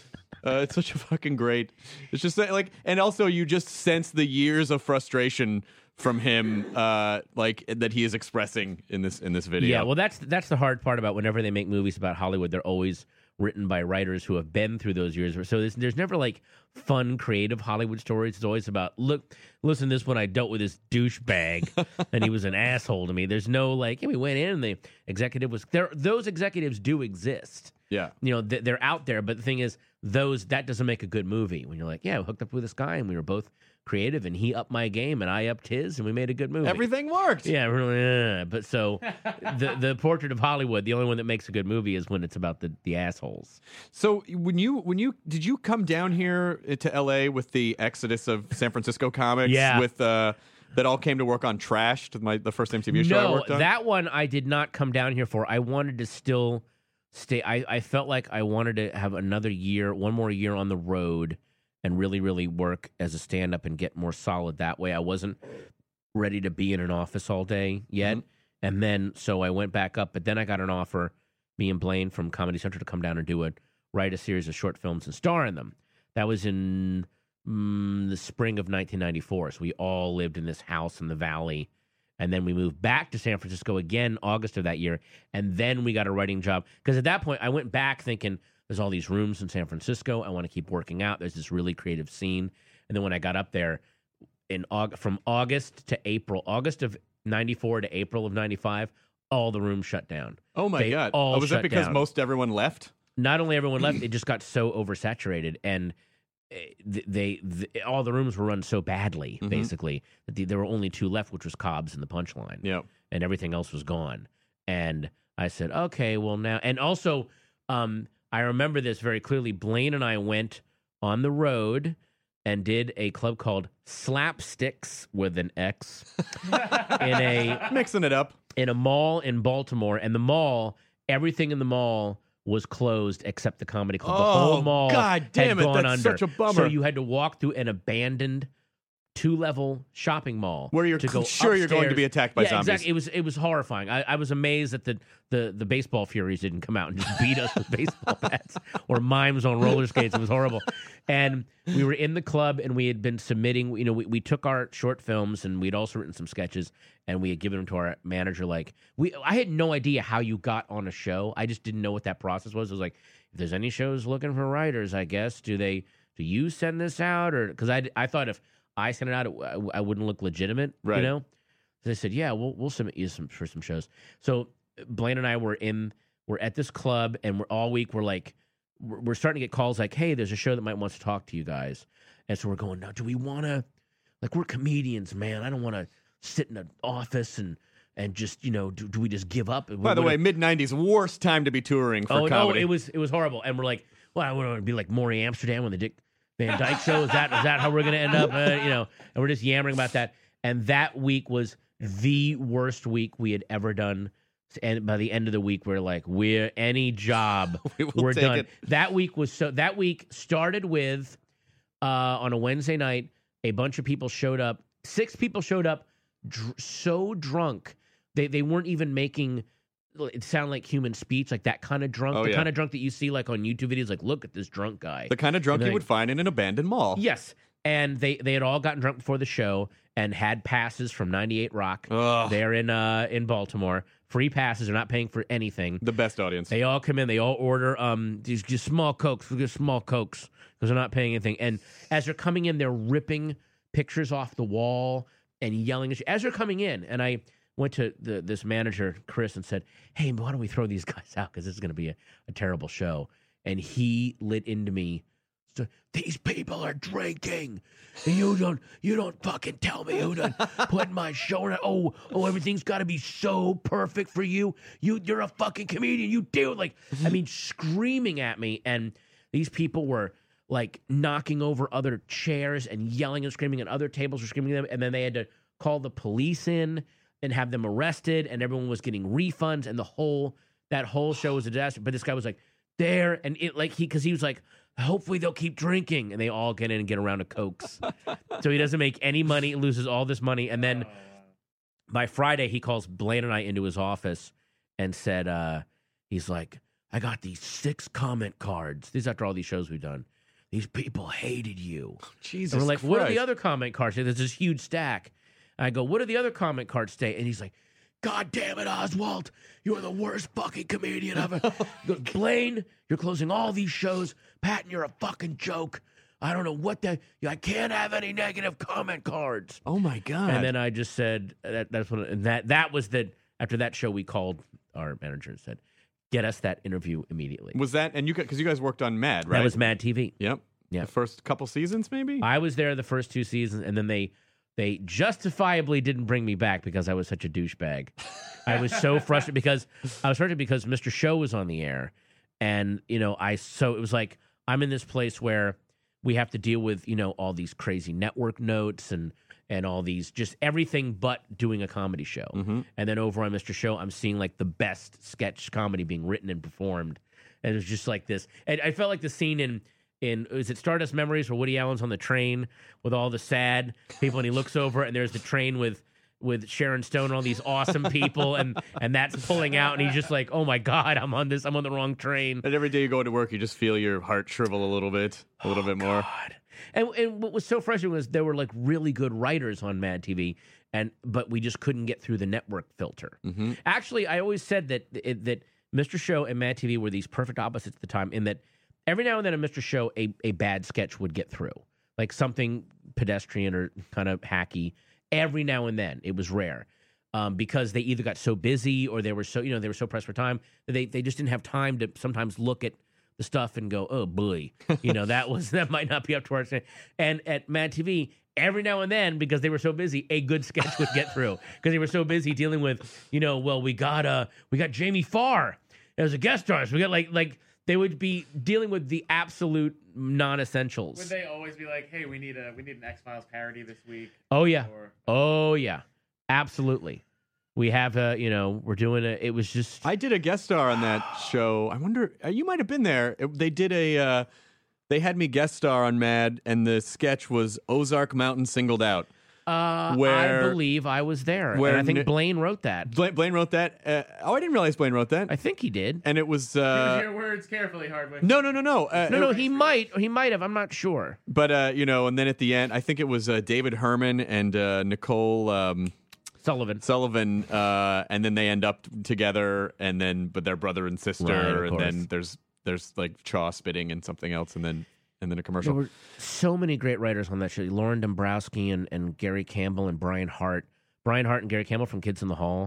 [SPEAKER 7] Uh, it's such a fucking great. It's just like, and also you just sense the years of frustration from him, uh, like that he is expressing in this in this video.
[SPEAKER 9] Yeah, well, that's that's the hard part about whenever they make movies about Hollywood. They're always written by writers who have been through those years. So there's, there's never like fun, creative Hollywood stories. It's always about look, listen to this when I dealt with this douchebag and he was an asshole to me. There's no like, yeah, we went in and the executive was there. Those executives do exist.
[SPEAKER 7] Yeah.
[SPEAKER 9] You know, th- they're out there. But the thing is, those that doesn't make a good movie. When you're like, yeah, we hooked up with this guy and we were both creative and he upped my game and I upped his and we made a good movie.
[SPEAKER 7] Everything worked.
[SPEAKER 9] Yeah, really. Uh, but so the the portrait of Hollywood, the only one that makes a good movie is when it's about the, the assholes.
[SPEAKER 7] So when you when you did you come down here to L A with the exodus of San Francisco comics?
[SPEAKER 9] Yeah.
[SPEAKER 7] With uh, that all came to work on Trashed, my the first M T V show I
[SPEAKER 9] No,
[SPEAKER 7] worked on.
[SPEAKER 9] that one I did not come down here for. I wanted to still stay. I, I felt like I wanted to have another year, one more year on the road and really, really work as a stand-up and get more solid that way. I wasn't ready to be in an office all day yet.
[SPEAKER 7] Mhm.
[SPEAKER 9] And then, so I went back up, but then I got an offer, me and Blaine from Comedy Central, to come down and do it, write a series of short films and star in them. That was in mm, the spring of nineteen ninety-four. So we all lived in this house in the valley. And then we moved back to San Francisco again, August of that year. And then we got a writing job. Because at that point, I went back thinking, there's all these rooms in San Francisco. I want to keep working out. There's this really creative scene. And then when I got up there, in Aug- from August to April, August of ninety-four to April of ninety-five, all the rooms shut down.
[SPEAKER 7] oh my
[SPEAKER 9] They
[SPEAKER 7] god!
[SPEAKER 9] all
[SPEAKER 7] Oh, was that
[SPEAKER 9] shut
[SPEAKER 7] because
[SPEAKER 9] down.
[SPEAKER 7] most everyone left?
[SPEAKER 9] Not only everyone left, it just got so oversaturated. And eh, they, they all the rooms were run so badly,
[SPEAKER 7] Mhm.
[SPEAKER 9] basically, that the, there were only two left, which was Cobb's and the Punchline.
[SPEAKER 7] Yeah.
[SPEAKER 9] And everything else was gone. And I said, okay, well now, and also, um, I remember this very clearly. Blaine and I went on the road and did a club called Slapsticks with an X in a
[SPEAKER 7] Mixing it up.
[SPEAKER 9] in a mall in Baltimore. And the mall, everything in the mall was closed except the comedy club. The
[SPEAKER 7] Oh,
[SPEAKER 9] whole mall
[SPEAKER 7] God damn
[SPEAKER 9] had
[SPEAKER 7] it,
[SPEAKER 9] gone
[SPEAKER 7] that's
[SPEAKER 9] under.
[SPEAKER 7] such a bummer.
[SPEAKER 9] So you had to walk through an abandoned two-level shopping mall
[SPEAKER 7] Where you're
[SPEAKER 9] to go
[SPEAKER 7] sure you're going to
[SPEAKER 9] upstairs.
[SPEAKER 7] be attacked by
[SPEAKER 9] yeah,
[SPEAKER 7] zombies.
[SPEAKER 9] Exactly. It was it was horrifying. I, I was amazed that the, the the baseball furies didn't come out and just beat us with baseball bats or mimes on roller skates. It was horrible. And we were in the club and we had been submitting. You know, we, we took our short films and we'd also written some sketches and we had given them to our manager. Like we, I had no idea how you got on a show. I just didn't know what that process was. It was like, if there's any shows looking for writers, I guess do they do you send this out or because I I thought if I sent it out, I, I wouldn't look legitimate,
[SPEAKER 7] Right.
[SPEAKER 9] you know? So they said, yeah, we'll we'll submit you some for some shows. So Blaine and I were in, we're at this club, and we're all week, we're like, we're, we're starting to get calls like, hey, there's a show that might wants to talk to you guys. And so we're going, now, do we want to, like, we're comedians, man. I don't want to sit in an office and, and just, you know, do, do we just give up?
[SPEAKER 7] By the way, mid nineties, worst time to be touring for
[SPEAKER 9] oh,
[SPEAKER 7] comedy.
[SPEAKER 9] no, it was, it was horrible. And we're like, well, I want to be like Maury Amsterdam when the Dick Van Dyke show. Is that, is that how we're going to end up? Uh, you know, and we're just yammering about that. And that week was the worst week we had ever done. And by the end of the week, we're like, we're any job,
[SPEAKER 7] we will
[SPEAKER 9] we're
[SPEAKER 7] take
[SPEAKER 9] done.
[SPEAKER 7] it.
[SPEAKER 9] That week was so. That week started with uh, on a Wednesday night, a bunch of people showed up. Six people showed up, dr- so drunk they they weren't even making it sound like human speech, like that kind of drunk,
[SPEAKER 7] Oh,
[SPEAKER 9] the
[SPEAKER 7] yeah.
[SPEAKER 9] kind of drunk that you see like on YouTube videos. Like, look at this drunk guy.
[SPEAKER 7] The kind of drunk
[SPEAKER 9] And
[SPEAKER 7] you
[SPEAKER 9] like-
[SPEAKER 7] would find in an abandoned mall.
[SPEAKER 9] Yes. And they, they had all gotten drunk before the show and had passes from ninety-eight Rock.
[SPEAKER 7] Ugh.
[SPEAKER 9] They're in uh in Baltimore. Free passes. They're not paying for anything.
[SPEAKER 7] The best audience.
[SPEAKER 9] They all come in. They all order um these just small cokes. We get small cokes because they're not paying anything. And as they're coming in, they're ripping pictures off the wall and yelling at you as they're coming in. And I went to the, this manager, Chris, and said, hey, why don't we throw these guys out because this is going to be a, a terrible show. And he lit into me. So, these people are drinking. And you don't you don't fucking tell me who to put in my show. And I- Oh, oh, everything's got to be so perfect for you. You you're a fucking comedian. You do like I mean screaming at me, and these people were like knocking over other chairs and yelling and screaming, and other tables were screaming at them, and then they had to call the police in and have them arrested, and everyone was getting refunds, and the whole that whole show was a disaster. But this guy was like there, and it like he because he was like, hopefully they'll keep drinking, and they all get in and get a round of cokes. So he doesn't make any money, loses all this money, and then by Friday he calls Blaine and I into his office and said, uh, he's like, I got these six comment cards. These after all these shows we've done. These people hated you.
[SPEAKER 7] Jesus
[SPEAKER 9] And we're like, what are the
[SPEAKER 7] Christ.
[SPEAKER 9] other comment cards? There's this huge stack. I go, what are the other comment cards say? And he's like, God damn it, Oswald. You're the worst fucking comedian ever. He goes, Blaine, you're closing all these shows. Patton, you're a fucking joke. I don't know what the... I can't have any negative comment cards.
[SPEAKER 7] Oh, my God.
[SPEAKER 9] And then I just said, that, that's what... And that, that was the... After that show, we called our manager and said, get us that interview immediately.
[SPEAKER 7] Was that, and you, because you guys worked on Mad, right?
[SPEAKER 9] That was Mad T V.
[SPEAKER 7] Yep.
[SPEAKER 9] Yeah.
[SPEAKER 7] The first couple seasons, maybe?
[SPEAKER 9] I was there the first two seasons, and then they they justifiably didn't bring me back because I was such a douchebag. I was so frustrated because I was frustrated because Mister Show was on the air, and you know I so it was like I'm in this place where we have to deal with you know all these crazy network notes and and all these just everything but doing a comedy show.
[SPEAKER 7] Mm-hmm.
[SPEAKER 9] And then over on Mister Show, I'm seeing like the best sketch comedy being written and performed, and it was just like this. And I felt like the scene in. In is it Stardust Memories where Woody Allen's on the train with all the sad people and he looks over and there's the train with with Sharon Stone and all these awesome people and and that's pulling out and he's just like, oh my God, I'm on this I'm on the wrong train.
[SPEAKER 7] And every day you go to work, you just feel your heart shrivel a little bit, a little bit more.
[SPEAKER 9] God. And and what was so frustrating was there were like really good writers on Mad T V, and but we just couldn't get through the network filter.
[SPEAKER 7] Mm-hmm.
[SPEAKER 9] Actually, I always said that it, that Mister Show and Mad T V were these perfect opposites at the time in that every now and then on Mister Show, a, a bad sketch would get through, like something pedestrian or kind of hacky. Every now and then, it was rare um, because they either got so busy or they were so you know they were so pressed for time that they they just didn't have time to sometimes look at the stuff and go, oh boy, you know that was that might not be up to our standard. And at Mad T V, every now and then, because they were so busy, a good sketch would get through because they were so busy dealing with you know well we got uh we got Jamie Farr as a guest star, so we got like like. They would be dealing with the absolute non-essentials.
[SPEAKER 8] Would they always be like, "Hey, we need a we need an X-Files parody this week"?
[SPEAKER 9] Oh yeah,
[SPEAKER 8] Or-
[SPEAKER 9] oh yeah, absolutely. We have a, you know, we're doing a. It was just.
[SPEAKER 7] I did a guest star on that show. I wonder, uh, you might have been there. It- they did a, uh, they had me guest star on Mad, and the sketch was Ozark Mountain Singled Out.
[SPEAKER 9] Uh,
[SPEAKER 7] where-
[SPEAKER 9] I believe I was there.
[SPEAKER 7] where
[SPEAKER 9] and I think
[SPEAKER 7] Ni-
[SPEAKER 9] Blaine wrote that.
[SPEAKER 7] Blaine, Blaine wrote that. Uh, oh, I didn't realize Blaine wrote that.
[SPEAKER 9] I think he did.
[SPEAKER 7] And it was,
[SPEAKER 8] Use
[SPEAKER 7] uh,
[SPEAKER 8] your words carefully, Hardwick.
[SPEAKER 7] no, no, no, no. Uh,
[SPEAKER 9] No, no,
[SPEAKER 7] it-
[SPEAKER 9] he might. He might have. I'm not sure.
[SPEAKER 7] But, uh, you know, and then at the end, I think it was uh, David Herman and uh, Nicole um,
[SPEAKER 9] Sullivan.
[SPEAKER 7] Sullivan, uh, and then they end up together, and then, but they're brother and sister,
[SPEAKER 9] Right, of
[SPEAKER 7] and then
[SPEAKER 9] course.
[SPEAKER 7] there's, there's like Chaw spitting and something else, and then, and then a
[SPEAKER 9] There
[SPEAKER 7] commercial.
[SPEAKER 9] were so many great writers on that show. Lauren Dombrowski and, and Gary Campbell and Brian Hart. Brian Hart and Gary Campbell from Kids in the Hall.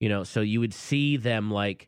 [SPEAKER 9] You know, so you would see them like.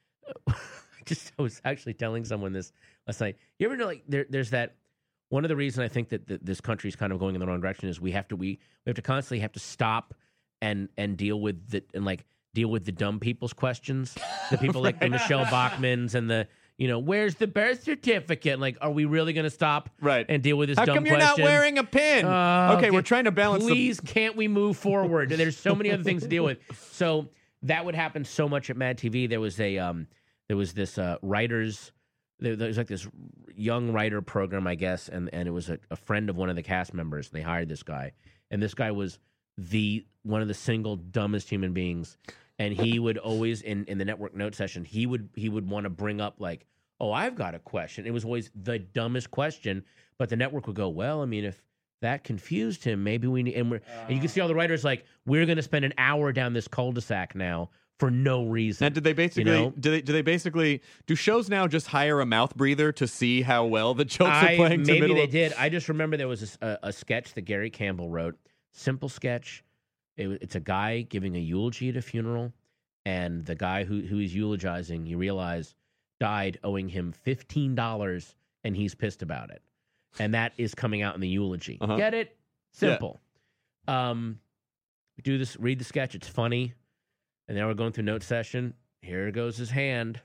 [SPEAKER 9] Just I was actually telling someone this last night. You ever know like there, there's that one of the reasons I think that, that this country is kind of going in the wrong direction is we have to we we have to constantly have to stop and and deal with the and like deal with the dumb people's questions, the people like the Michelle Bachmans and the you know where's the birth certificate? Like, are we really going to stop
[SPEAKER 7] right.
[SPEAKER 9] and deal with this
[SPEAKER 7] How
[SPEAKER 9] dumb
[SPEAKER 7] come you're
[SPEAKER 9] question?
[SPEAKER 7] not wearing a pin?
[SPEAKER 9] Uh,
[SPEAKER 7] okay, we're trying to balance.
[SPEAKER 9] Please,
[SPEAKER 7] the...
[SPEAKER 9] can't we move forward? There's so many other things to deal with. So that would happen so much at Mad T V. There was a um. There was this uh, writers, there, there was like this young writer program, I guess, and, and it was a, a friend of one of the cast members. And they hired this guy, and this guy was the one of the single dumbest human beings. And he would always in, in the network note session, he would he would want to bring up like, oh, I've got a question. It was always the dumbest question, but the network would go, well, I mean, if that confused him, maybe we need. And, we're, uh, and you can see all the writers like, we're going to spend an hour down this cul-de-sac now. For no reason.
[SPEAKER 7] And did they basically
[SPEAKER 9] you know?
[SPEAKER 7] do they do they basically do shows now just hire a mouth breather to see how well the jokes
[SPEAKER 9] I,
[SPEAKER 7] are playing?
[SPEAKER 9] Maybe
[SPEAKER 7] to
[SPEAKER 9] they
[SPEAKER 7] of...
[SPEAKER 9] did. I just remember there was a, a sketch that Gary Campbell wrote. Simple sketch. It, it's a guy giving a eulogy at a funeral, and the guy who who he's eulogizing, you realize, died owing him fifteen dollars, and he's pissed about it. And that is coming out in the eulogy.
[SPEAKER 7] Uh-huh.
[SPEAKER 9] Get it? Simple. Yeah. Um, do this. Read the sketch. It's funny. And now we're going through note session. Here goes his hand.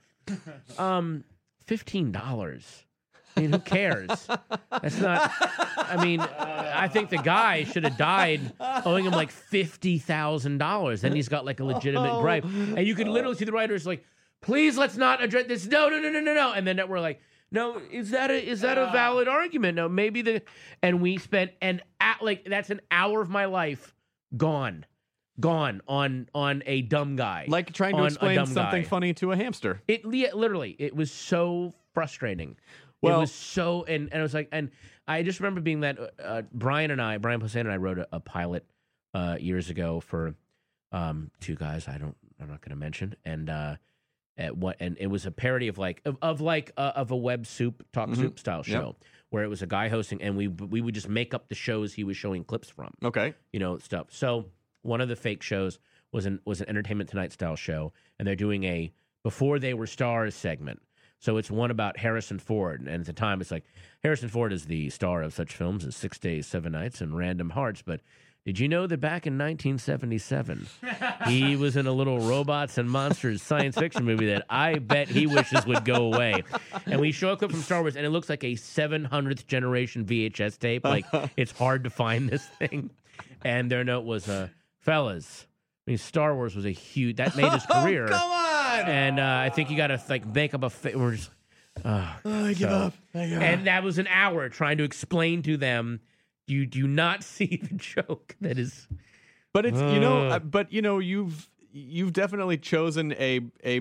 [SPEAKER 9] Um, fifteen dollars. I mean, who cares? That's not. I mean, I think the guy should have died owing him like fifty thousand dollars. Then he's got like a legitimate gripe, and you could literally see the writers like, "Please, let's not address this. No, no, no, no, no, no." And then we're like, "No, is that a is that a valid argument? No, maybe the." And we spent an at like that's an hour of my life gone. Gone on on a dumb guy,
[SPEAKER 7] like trying to explain something
[SPEAKER 9] guy.
[SPEAKER 7] funny to a hamster.
[SPEAKER 9] It literally, it was so frustrating.
[SPEAKER 7] Well,
[SPEAKER 9] it was so, and, and I was like, and I just remember being that uh, Brian and I, Brian Posehn and I wrote a, a pilot uh, years ago for um, two guys I don't, I'm not going to mention, and uh, at what, and it was a parody of like of, of like uh, of a web soup talk
[SPEAKER 7] mm-hmm.
[SPEAKER 9] soup style show. Yep. Where it was a guy hosting, and we we would just make up the shows he was showing clips from.
[SPEAKER 7] Okay,
[SPEAKER 9] you know stuff. So. One of the fake shows was an was an Entertainment Tonight style show, and they're doing a Before They Were Stars segment. So it's one about Harrison Ford, and at the time it's like Harrison Ford is the star of such films as Six Days, Seven Nights, and Random Hearts. But did you know that back in nineteen seventy-seven, he was in a little robots and monsters science fiction movie that I bet he wishes would go away? And we show a clip from Star Wars, and it looks like a seven hundredth generation V H S tape. Like it's hard to find this thing. And their note was, uh, fellas, I mean, Star Wars was a huge, that made his career.
[SPEAKER 7] Oh, come on!
[SPEAKER 9] And uh, I think you got to like make up a, fa- we're just, uh,
[SPEAKER 7] oh, I give
[SPEAKER 9] so.
[SPEAKER 7] up. I give
[SPEAKER 9] and
[SPEAKER 7] up.
[SPEAKER 9] that was an hour trying to explain to them, you do not see the joke that is.
[SPEAKER 7] But it's, you know,
[SPEAKER 9] Uh.
[SPEAKER 7] uh, but you know, you've, you've definitely chosen a, a,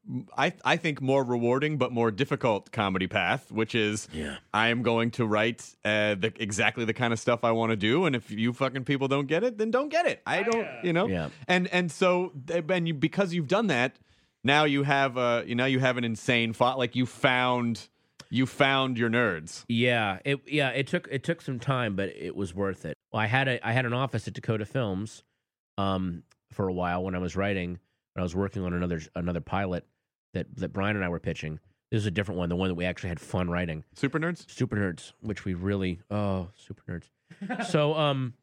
[SPEAKER 7] I, I think more rewarding but more difficult comedy path, which is
[SPEAKER 9] yeah.
[SPEAKER 7] I am going to write uh, the, exactly the kind of stuff I want to do, and if you fucking people don't get it, then don't get it. I don't, you know.
[SPEAKER 9] Yeah.
[SPEAKER 7] And and so and you because you've done that, now you have uh you know you have an insane fought like you found you found your nerds.
[SPEAKER 9] Yeah, it yeah it took it took some time, but it was worth it. Well, I had a I had an office at Dakota Films, um, for a while when I was writing. When I was working on another another pilot that, that Brian and I were pitching. This is a different one, the one that we actually had fun writing.
[SPEAKER 7] Super Nerds?
[SPEAKER 9] Super Nerds, which we really, oh, Super Nerds. so um,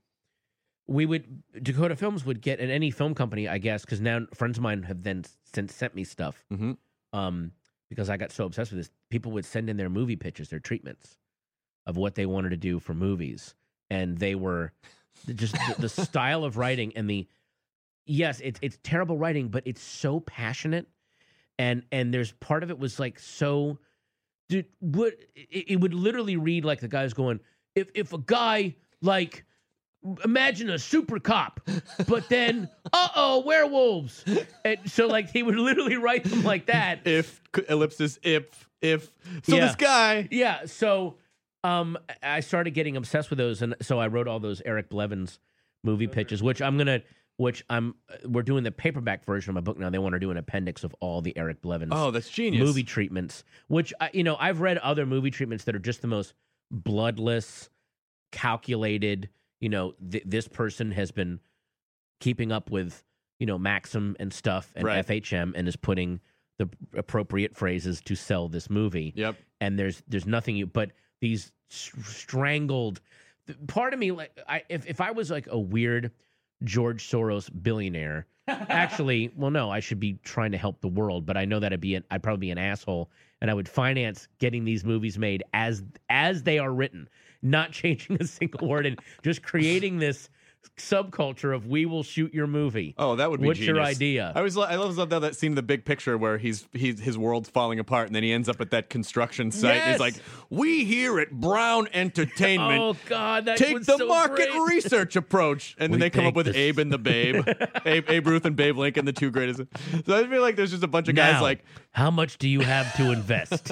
[SPEAKER 9] we would, Dakota Films would get, and any film company, I guess, because now friends of mine have then since sent me stuff,
[SPEAKER 7] mm-hmm.
[SPEAKER 9] um, because I got so obsessed with this. People would send in their movie pitches, their treatments of what they wanted to do for movies. And they were just the, the style of writing and the, yes, it's it's terrible writing, but it's so passionate, and and there's part of it was like so, dude, what it, it would literally read like the guy's going, if if a guy like, imagine a super cop, but then uh oh werewolves, and so like he would literally write them like that.
[SPEAKER 7] If ellipsis if if so
[SPEAKER 9] Yeah.
[SPEAKER 7] this guy
[SPEAKER 9] yeah so um I started getting obsessed with those, and so I wrote all those Eric Blevins movie pitches, which I'm gonna. Which I'm, we're doing the paperback version of my book now. They want to do an appendix of all the Eric Blevins.
[SPEAKER 7] Oh, that's genius.
[SPEAKER 9] Movie treatments, which I, you know, I've read other movie treatments that are just the most bloodless, calculated. You know, th- this person has been keeping up with you know, Maxim and stuff and
[SPEAKER 7] Right.
[SPEAKER 9] F H M and is putting the appropriate phrases to sell this movie.
[SPEAKER 7] Yep.
[SPEAKER 9] And there's there's nothing you but these s- strangled. Part of me, like, I if if I was like a weird George Soros billionaire, actually, well, no, I should be trying to help the world, but I know that I'd be an, I'd probably be an asshole, and I would finance getting these movies made as as they are written, not changing a single word, and just creating this subculture of we will shoot your movie.
[SPEAKER 7] Oh, that would be
[SPEAKER 9] What's
[SPEAKER 7] genius.
[SPEAKER 9] your idea?
[SPEAKER 7] I was I love love that scene in the big picture where he's he's his world's falling apart and then he ends up at that construction site.
[SPEAKER 9] Yes!
[SPEAKER 7] And he's like, "We here at Brown Entertainment
[SPEAKER 9] Oh God, that
[SPEAKER 7] take
[SPEAKER 9] was
[SPEAKER 7] the
[SPEAKER 9] so
[SPEAKER 7] market
[SPEAKER 9] great.
[SPEAKER 7] research approach," and then
[SPEAKER 9] We
[SPEAKER 7] they come
[SPEAKER 9] take
[SPEAKER 7] up with
[SPEAKER 9] this-
[SPEAKER 7] Abe and the Babe, Abe, Abe Ruth and Babe Lincoln, the two greatest. So I feel like there's just a bunch of guys
[SPEAKER 9] Now,
[SPEAKER 7] like,
[SPEAKER 9] how much do you have to invest?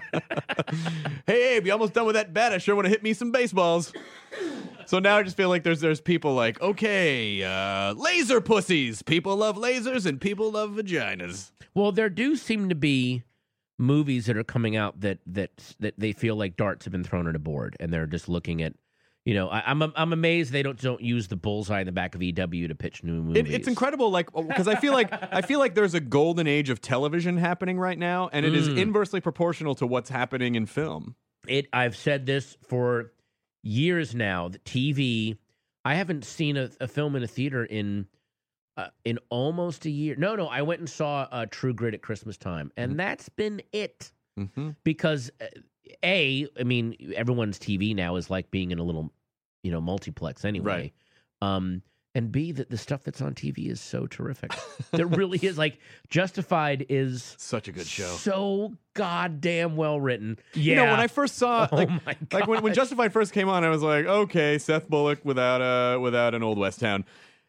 [SPEAKER 7] "Hey Abe, you almost done with that bat? I sure want to hit me some baseballs." So now I just feel like there's there's people like, okay, uh, laser pussies. People love lasers and people love vaginas.
[SPEAKER 9] Well, there do seem to be movies that are coming out that that that they feel like darts have been thrown at a board, and they're just looking at, you know, I, I'm I'm amazed they don't don't use the bullseye in the back of E W to pitch new movies.
[SPEAKER 7] It, it's incredible, like because I feel like I feel like there's a golden age of television happening right now, and it is
[SPEAKER 9] Mm.
[SPEAKER 7] inversely proportional to what's happening in film.
[SPEAKER 9] It. I've said this for years now. The T V. I haven't seen a, a film in a theater in uh, in almost a year. No, no. I went and saw uh, True Grit at Christmas time, and that's been it.
[SPEAKER 7] Mm-hmm.
[SPEAKER 9] Because uh, a, I mean, everyone's T V now is like being in a little, you know, multiplex anyway.
[SPEAKER 7] Right.
[SPEAKER 9] Um, and B, that the stuff that's on T V is so terrific. There really is. Like, Justified is
[SPEAKER 7] Such a good show.
[SPEAKER 9] so goddamn well written. Yeah.
[SPEAKER 7] You know, when I first saw,
[SPEAKER 9] Oh
[SPEAKER 7] like,
[SPEAKER 9] my
[SPEAKER 7] like when, when
[SPEAKER 9] God.
[SPEAKER 7] Justified first came on, I was like, okay, Seth Bullock without a without an old West Town,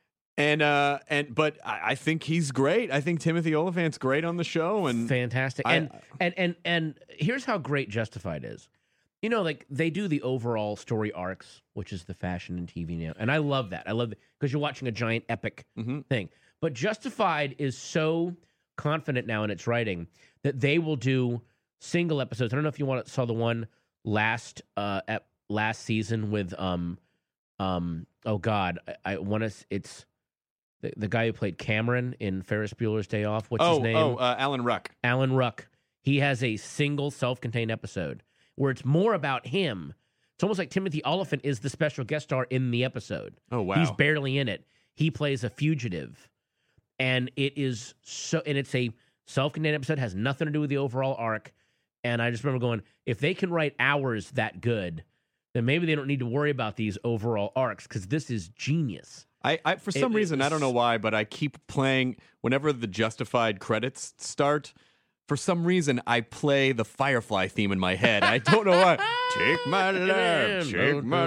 [SPEAKER 7] and uh, and but I, I think he's great. I think Timothy Olyphant's great on the show, and
[SPEAKER 9] fantastic.
[SPEAKER 7] I-
[SPEAKER 9] and and and and here's how great Justified is. You know, like they do the overall story arcs, which is the fashion in T V now, and I love that. I love it because you're watching a giant epic
[SPEAKER 7] Mhm.
[SPEAKER 9] thing. But Justified is so confident now in its writing that they will do single episodes. I don't know if you want saw the one last uh at last season with um um oh God I, I want to it's the the guy who played Cameron in Ferris Bueller's Day Off. What's
[SPEAKER 7] oh
[SPEAKER 9] his name?
[SPEAKER 7] oh uh, Alan Ruck.
[SPEAKER 9] Alan Ruck. He has a single self-contained episode where it's more about him. It's almost like Timothy Olyphant is the special guest star in the episode.
[SPEAKER 7] Oh wow,
[SPEAKER 9] He's barely in it. He plays a fugitive. And it is so and it's a self-contained episode, has nothing to do with the overall arc. And I just remember going, if they can write hours that good, then maybe they don't need to worry about these overall arcs, because this is genius.
[SPEAKER 7] I, I for some
[SPEAKER 9] It-
[SPEAKER 7] reason I don't know why, but I keep playing whenever the Justified credits start. For some reason, I play the Firefly theme in my head. I don't know why. Take my land, take my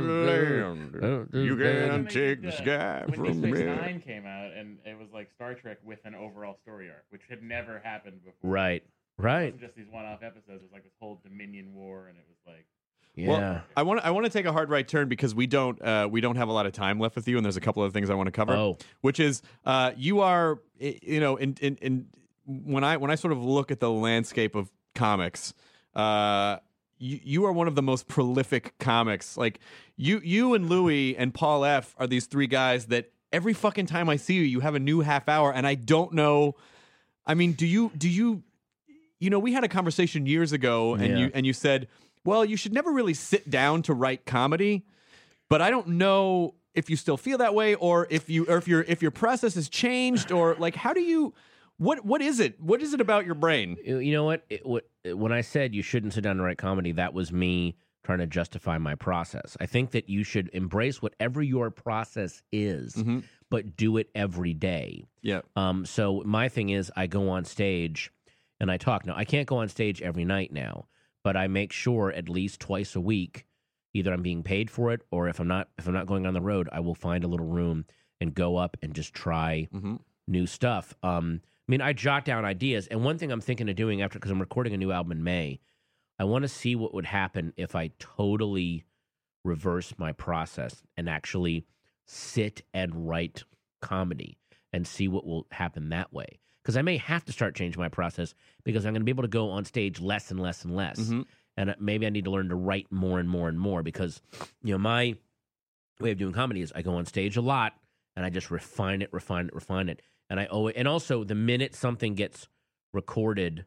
[SPEAKER 7] land. You can take the sky
[SPEAKER 8] When Deep
[SPEAKER 7] from
[SPEAKER 8] Space
[SPEAKER 7] me.
[SPEAKER 8] Nine came out, and it was like Star Trek with an overall story arc, which had never happened before.
[SPEAKER 9] Right.
[SPEAKER 8] It
[SPEAKER 9] Right.
[SPEAKER 8] wasn't just these one-off episodes. It was like this whole Dominion War, and it was like,
[SPEAKER 9] Yeah.
[SPEAKER 7] Well, I want I want to take a hard right turn because we don't uh, we don't have a lot of time left with you, and there's a couple of things I want to cover.
[SPEAKER 9] Oh.
[SPEAKER 7] Which is uh, you are i- you know in, in in when I when I sort of look at the landscape of comics, uh, you you are one of the most prolific comics. Like you you and Louie and Paul F are these three guys that every fucking time I see you, you have a new half hour, and I don't know. I mean, do you do you you know we had a conversation years ago, and
[SPEAKER 9] Yeah.
[SPEAKER 7] you and you said, well, you should never really sit down to write comedy, but I don't know if you still feel that way, or if you, or if your, if your process has changed, or like, how do you, what, what is it? What is it about your brain?
[SPEAKER 9] You know what? It, what? When I said you shouldn't sit down and write comedy, that was me trying to justify my process. I think that you should embrace whatever your process is,
[SPEAKER 7] Mm-hmm.
[SPEAKER 9] but do it every day.
[SPEAKER 7] Yeah.
[SPEAKER 9] Um, so my thing is, I go on stage and I talk. Now, I can't go on stage every night now, but I make sure at least twice a week, either I'm being paid for it, or if I'm not, if I'm not going on the road, I will find a little room and go up and just try
[SPEAKER 7] Mm-hmm.
[SPEAKER 9] new stuff. Um, I mean, I jot down ideas, and one thing I'm thinking of doing after, because I'm recording a new album in May, I want to see what would happen if I totally reverse my process and actually sit and write comedy and see what will happen that way. Because I may have to start changing my process because I'm going to be able to go on stage less and less and less.
[SPEAKER 7] Mhm.
[SPEAKER 9] And maybe I need to learn to write more and more and more because, you know, my way of doing comedy is I go on stage a lot and I just refine it, refine it, refine it. And I owe it. And also, the minute something gets recorded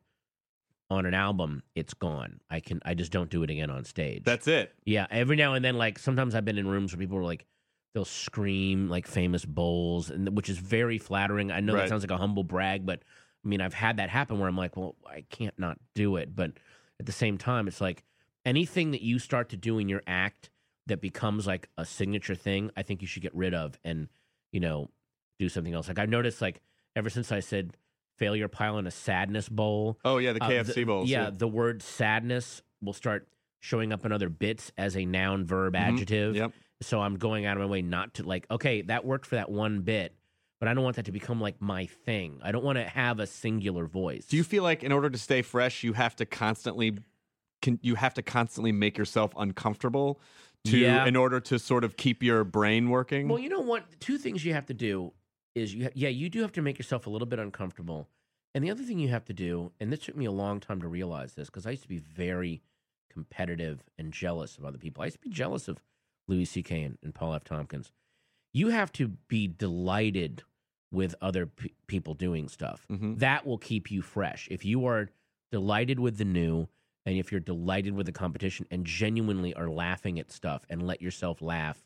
[SPEAKER 9] on an album, it's gone. I can I just don't do it again on stage.
[SPEAKER 7] That's it.
[SPEAKER 9] Yeah, every now and then, like sometimes I've been in rooms where people are like, they'll scream like famous bowls, and which is very flattering. I know
[SPEAKER 7] Right.
[SPEAKER 9] that sounds like a humble brag, but I mean, I've had that happen where I'm like, well, I can't not do it. But at the same time, it's like anything that you start to do in your act that becomes like a signature thing, I think you should get rid of and, you know, do something else. Like I've noticed, like ever since I said failure pile in a sadness bowl.
[SPEAKER 7] Oh yeah, the K F C
[SPEAKER 9] uh, the,
[SPEAKER 7] bowls.
[SPEAKER 9] Yeah, the word sadness will start showing up in other bits as a noun, verb,
[SPEAKER 7] Mhm.
[SPEAKER 9] adjective.
[SPEAKER 7] Yep.
[SPEAKER 9] So I'm going out of my way not to like, okay, that worked for that one bit, but I don't want that to become like my thing. I don't want to have a singular voice.
[SPEAKER 7] Do you feel like in order to stay fresh, you have to constantly, can, you have to constantly make yourself uncomfortable to,
[SPEAKER 9] Yeah.
[SPEAKER 7] in order to sort of keep your brain working?
[SPEAKER 9] Well, you know what? Two things you have to do is you, ha- yeah, you do have to make yourself a little bit uncomfortable. And the other thing you have to do, and this took me a long time to realize this, because I used to be very competitive and jealous of other people. I used to be jealous of Louis C K and, and Paul F. Tompkins. You have to be delighted with other pe- people doing stuff.
[SPEAKER 7] Mhm.
[SPEAKER 9] That will keep you fresh. If you are delighted with the new, and if you're delighted with the competition and genuinely are laughing at stuff and let yourself laugh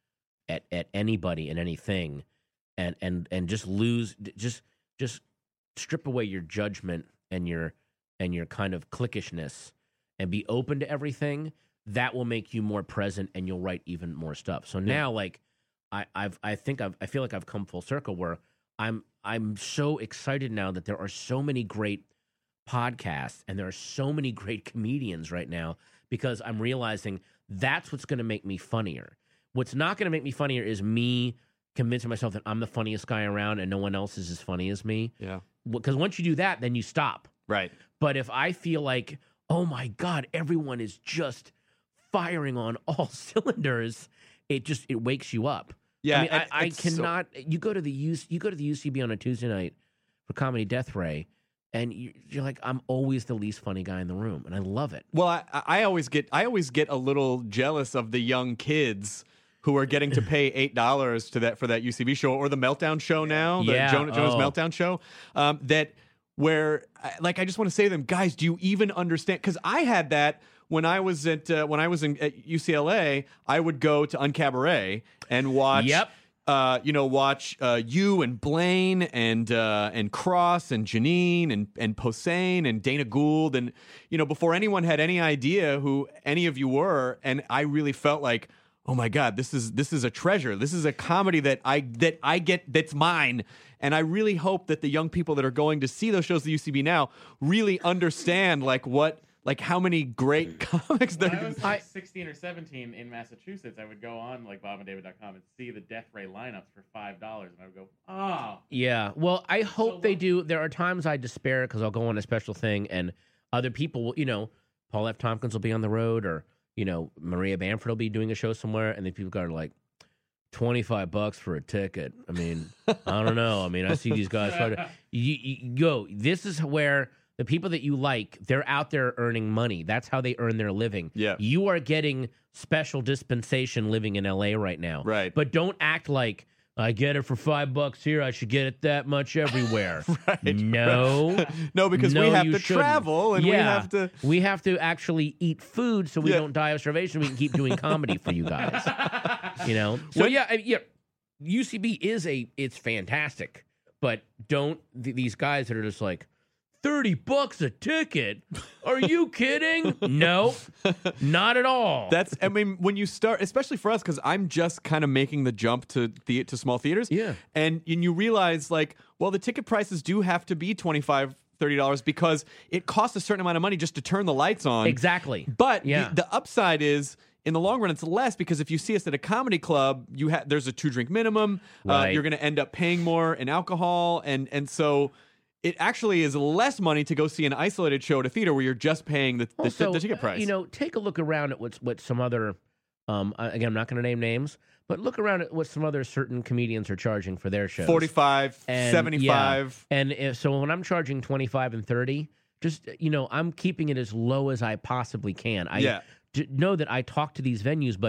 [SPEAKER 9] at, at anybody and anything, and, and, and just lose, just just strip away your judgment and your and your kind of cliquishness and be open to everything, that will make you more present and you'll write even more stuff. So now, like, I, I've I think I've I feel like I've come full circle where I'm I'm so excited now that there are so many great podcasts and there are so many great comedians right now, because I'm realizing that's what's going to make me funnier. What's not going to make me funnier is me convincing myself that I'm the funniest guy around and no one else is as funny as me.
[SPEAKER 7] Yeah.
[SPEAKER 9] Because once you do that, then you stop.
[SPEAKER 7] Right.
[SPEAKER 9] But if I feel like, oh my God, everyone is just firing on all cylinders, it just it wakes you up.
[SPEAKER 7] Yeah,
[SPEAKER 9] I mean, I,
[SPEAKER 7] it-
[SPEAKER 9] I
[SPEAKER 7] it's so-
[SPEAKER 9] cannot. You go to the U, you go to the U C B on a Tuesday night for Comedy Death Ray, and you- you're like, I'm always the least funny guy in the room, and I love it.
[SPEAKER 7] Well, I, I always get I always get a little jealous of the young kids who are getting to pay eight dollars to that for that U C B show or the Meltdown show now, the
[SPEAKER 9] Yeah,
[SPEAKER 7] Jonah, Jonah's
[SPEAKER 9] oh.
[SPEAKER 7] Meltdown show. Um, that where I- like I just want to say to them, guys, do you even understand? Because I had that when I was at uh, when I was in, at U C L A. I would go to Uncabaret and watch.
[SPEAKER 9] Yep.
[SPEAKER 7] Uh, you know, watch uh, you and Blaine and uh, and Cross and Janine and and Posehn and Dana Gould, and you know, before anyone had any idea who any of you were, and I really felt like, oh my God, this is this is a treasure. This is a comedy that I that I get that's mine. And I really hope that the young people that are going to see those shows at U C B now really understand like what like how many great comics
[SPEAKER 8] When I
[SPEAKER 7] there.
[SPEAKER 8] was like sixteen or seventeen in Massachusetts, I would go on like bob and david dot com and see the Death Ray lineups for five dollars, and I would go, oh.
[SPEAKER 9] Yeah. Well, I hope
[SPEAKER 8] So
[SPEAKER 9] they
[SPEAKER 8] what-
[SPEAKER 9] do. There are times I despair because I'll go on a special thing and other people will, you know, Paul F. Tompkins will be on the road, or, you know, Maria Bamford will be doing a show somewhere, and then people go like, twenty-five bucks for a ticket. I mean, I don't know. I mean, I see these guys. Try to, you, you go, this is where the people that you like, they're out there earning money. That's how they earn their living.
[SPEAKER 7] Yeah.
[SPEAKER 9] You are getting special dispensation living in L A right now.
[SPEAKER 7] Right.
[SPEAKER 9] But don't act like, I get it for five bucks here, I should get it that much everywhere.
[SPEAKER 7] Right,
[SPEAKER 9] No.
[SPEAKER 7] No, because
[SPEAKER 9] No,
[SPEAKER 7] we have
[SPEAKER 9] you
[SPEAKER 7] to
[SPEAKER 9] shouldn't.
[SPEAKER 7] travel and we
[SPEAKER 9] Yeah.
[SPEAKER 7] have to.
[SPEAKER 9] We have to actually eat food so we
[SPEAKER 7] Yeah.
[SPEAKER 9] don't die of starvation. We can keep doing comedy for you guys. You know? So
[SPEAKER 7] When-
[SPEAKER 9] yeah, I, yeah, U C B is a it's fantastic, but don't th- these guys that are just like thirty bucks a ticket? Are you kidding? No, not at all.
[SPEAKER 7] That's, I mean, when you start, especially for us, because I'm just kind of making the jump to the to small theaters.
[SPEAKER 9] Yeah.
[SPEAKER 7] And, and you realize, like, well, the ticket prices do have to be twenty-five dollars, thirty dollars because it costs a certain amount of money just to turn the lights on.
[SPEAKER 9] exactly.
[SPEAKER 7] But
[SPEAKER 9] Yeah.
[SPEAKER 7] the, the upside is, in the long run, it's less because if you see us at a comedy club, you ha- there's a two drink minimum. Uh,
[SPEAKER 9] Right.
[SPEAKER 7] you're going to end up paying more in alcohol, and and so. It actually is less money to go see an isolated show at a theater where you're just paying the, the,
[SPEAKER 9] Also,
[SPEAKER 7] the ticket
[SPEAKER 9] uh,
[SPEAKER 7] price.
[SPEAKER 9] You know, take a look around at what's what some other. Um, uh, again, I'm not going to name names, but look around at what some other certain comedians are charging for their shows.
[SPEAKER 7] forty-five,
[SPEAKER 9] And,
[SPEAKER 7] seventy-five.
[SPEAKER 9] yeah. And if, so when I'm charging twenty-five and thirty, just, you know, I'm keeping it as low as I possibly can. I
[SPEAKER 7] Yeah.
[SPEAKER 9] d- know that I talk to these venues, but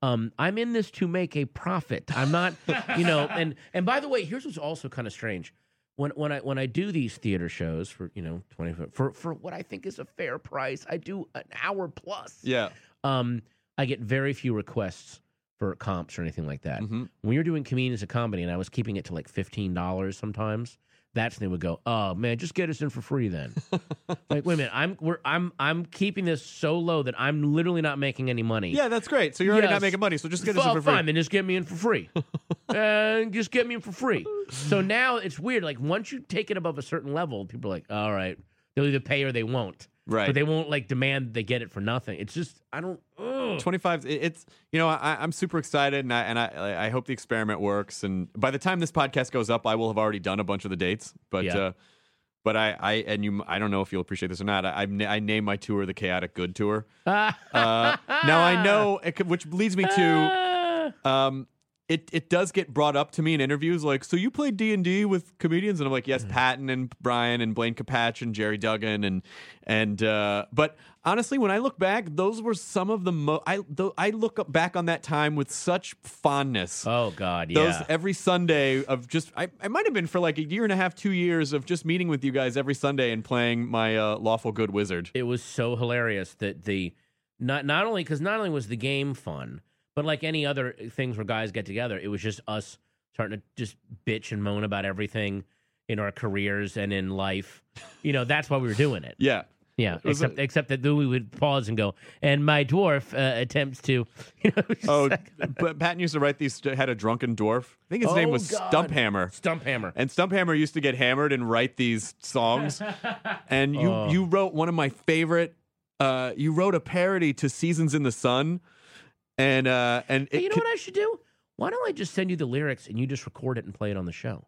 [SPEAKER 9] Um, I'm in this to make a profit. I'm not, you know. And and by the way, here's what's also kind of strange. When when I when I do these theater shows for you know twenty for for what I think is a fair price, I do an hour plus.
[SPEAKER 7] Yeah.
[SPEAKER 9] Um, I get very few requests for comps or anything like that.
[SPEAKER 7] Mhm.
[SPEAKER 9] When you're doing comedians of comedy, and I was keeping it to like fifteen dollars sometimes, that's when they would go, "Oh man, just get us in for free then." Like, wait a minute, I'm we're I'm I'm keeping this so low that I'm literally not making any money.
[SPEAKER 7] Yeah, that's great. So you're already
[SPEAKER 9] Yes.
[SPEAKER 7] not making money, so just get us
[SPEAKER 9] F-
[SPEAKER 7] in for free.
[SPEAKER 9] Fine, then just get me in for free. And just get me in for free. So now it's weird. Like once you take it above a certain level, people are like, all right, they'll either pay or they won't.
[SPEAKER 7] Right.
[SPEAKER 9] But they won't like demand they get it for nothing. It's just I don't. Ugh.
[SPEAKER 7] twenty-five. it- It's you know I, I'm super excited, and I and I I hope the experiment works. And by the time this podcast goes up, I will have already done a bunch of the dates. But
[SPEAKER 9] Yeah.
[SPEAKER 7] uh, but I, I and you I don't know if you'll appreciate this or not. I I've, na- I named my tour the Chaotic Good Tour. Uh, now I know, it could, which leads me to um. It, it does get brought up to me in interviews, like, so you played D and D with comedians, and I'm like, yes, Patton and Brian and Blaine Capatch and Jerry Duggan, and and uh, but honestly, when I look back, those were some of the mo. I th- I look up back on that time with such fondness.
[SPEAKER 9] Oh God, yeah.
[SPEAKER 7] Those every Sunday of just I, I might have been for like a year and a half, two years of just meeting with you guys every Sunday and playing my uh, Lawful Good Wizard.
[SPEAKER 9] It was so hilarious that the not not only because not only was the game fun. But like any other things where guys get together, it was just us starting to just bitch and moan about everything in our careers and in life. You know, that's why we were doing it.
[SPEAKER 7] Yeah.
[SPEAKER 9] Yeah,
[SPEAKER 7] was
[SPEAKER 9] except
[SPEAKER 7] a-
[SPEAKER 9] except that then we would pause and go, and my dwarf uh, attempts to, you know. just
[SPEAKER 7] Oh,
[SPEAKER 9] like-
[SPEAKER 7] but Patton used to write these. Had a drunken dwarf. I think his name
[SPEAKER 9] Oh,
[SPEAKER 7] was
[SPEAKER 9] God.
[SPEAKER 7] Stumphammer.
[SPEAKER 9] Stumphammer.
[SPEAKER 7] And Stumphammer used to get hammered and write these songs. And you
[SPEAKER 9] Oh.
[SPEAKER 7] you wrote one of my favorite. Uh, you wrote a parody to "Seasons in the Sun," and uh, and
[SPEAKER 9] Hey,
[SPEAKER 7] it
[SPEAKER 9] you know
[SPEAKER 7] could-
[SPEAKER 9] what I should do? Why don't I just send you the lyrics and you just record it and play it on the show?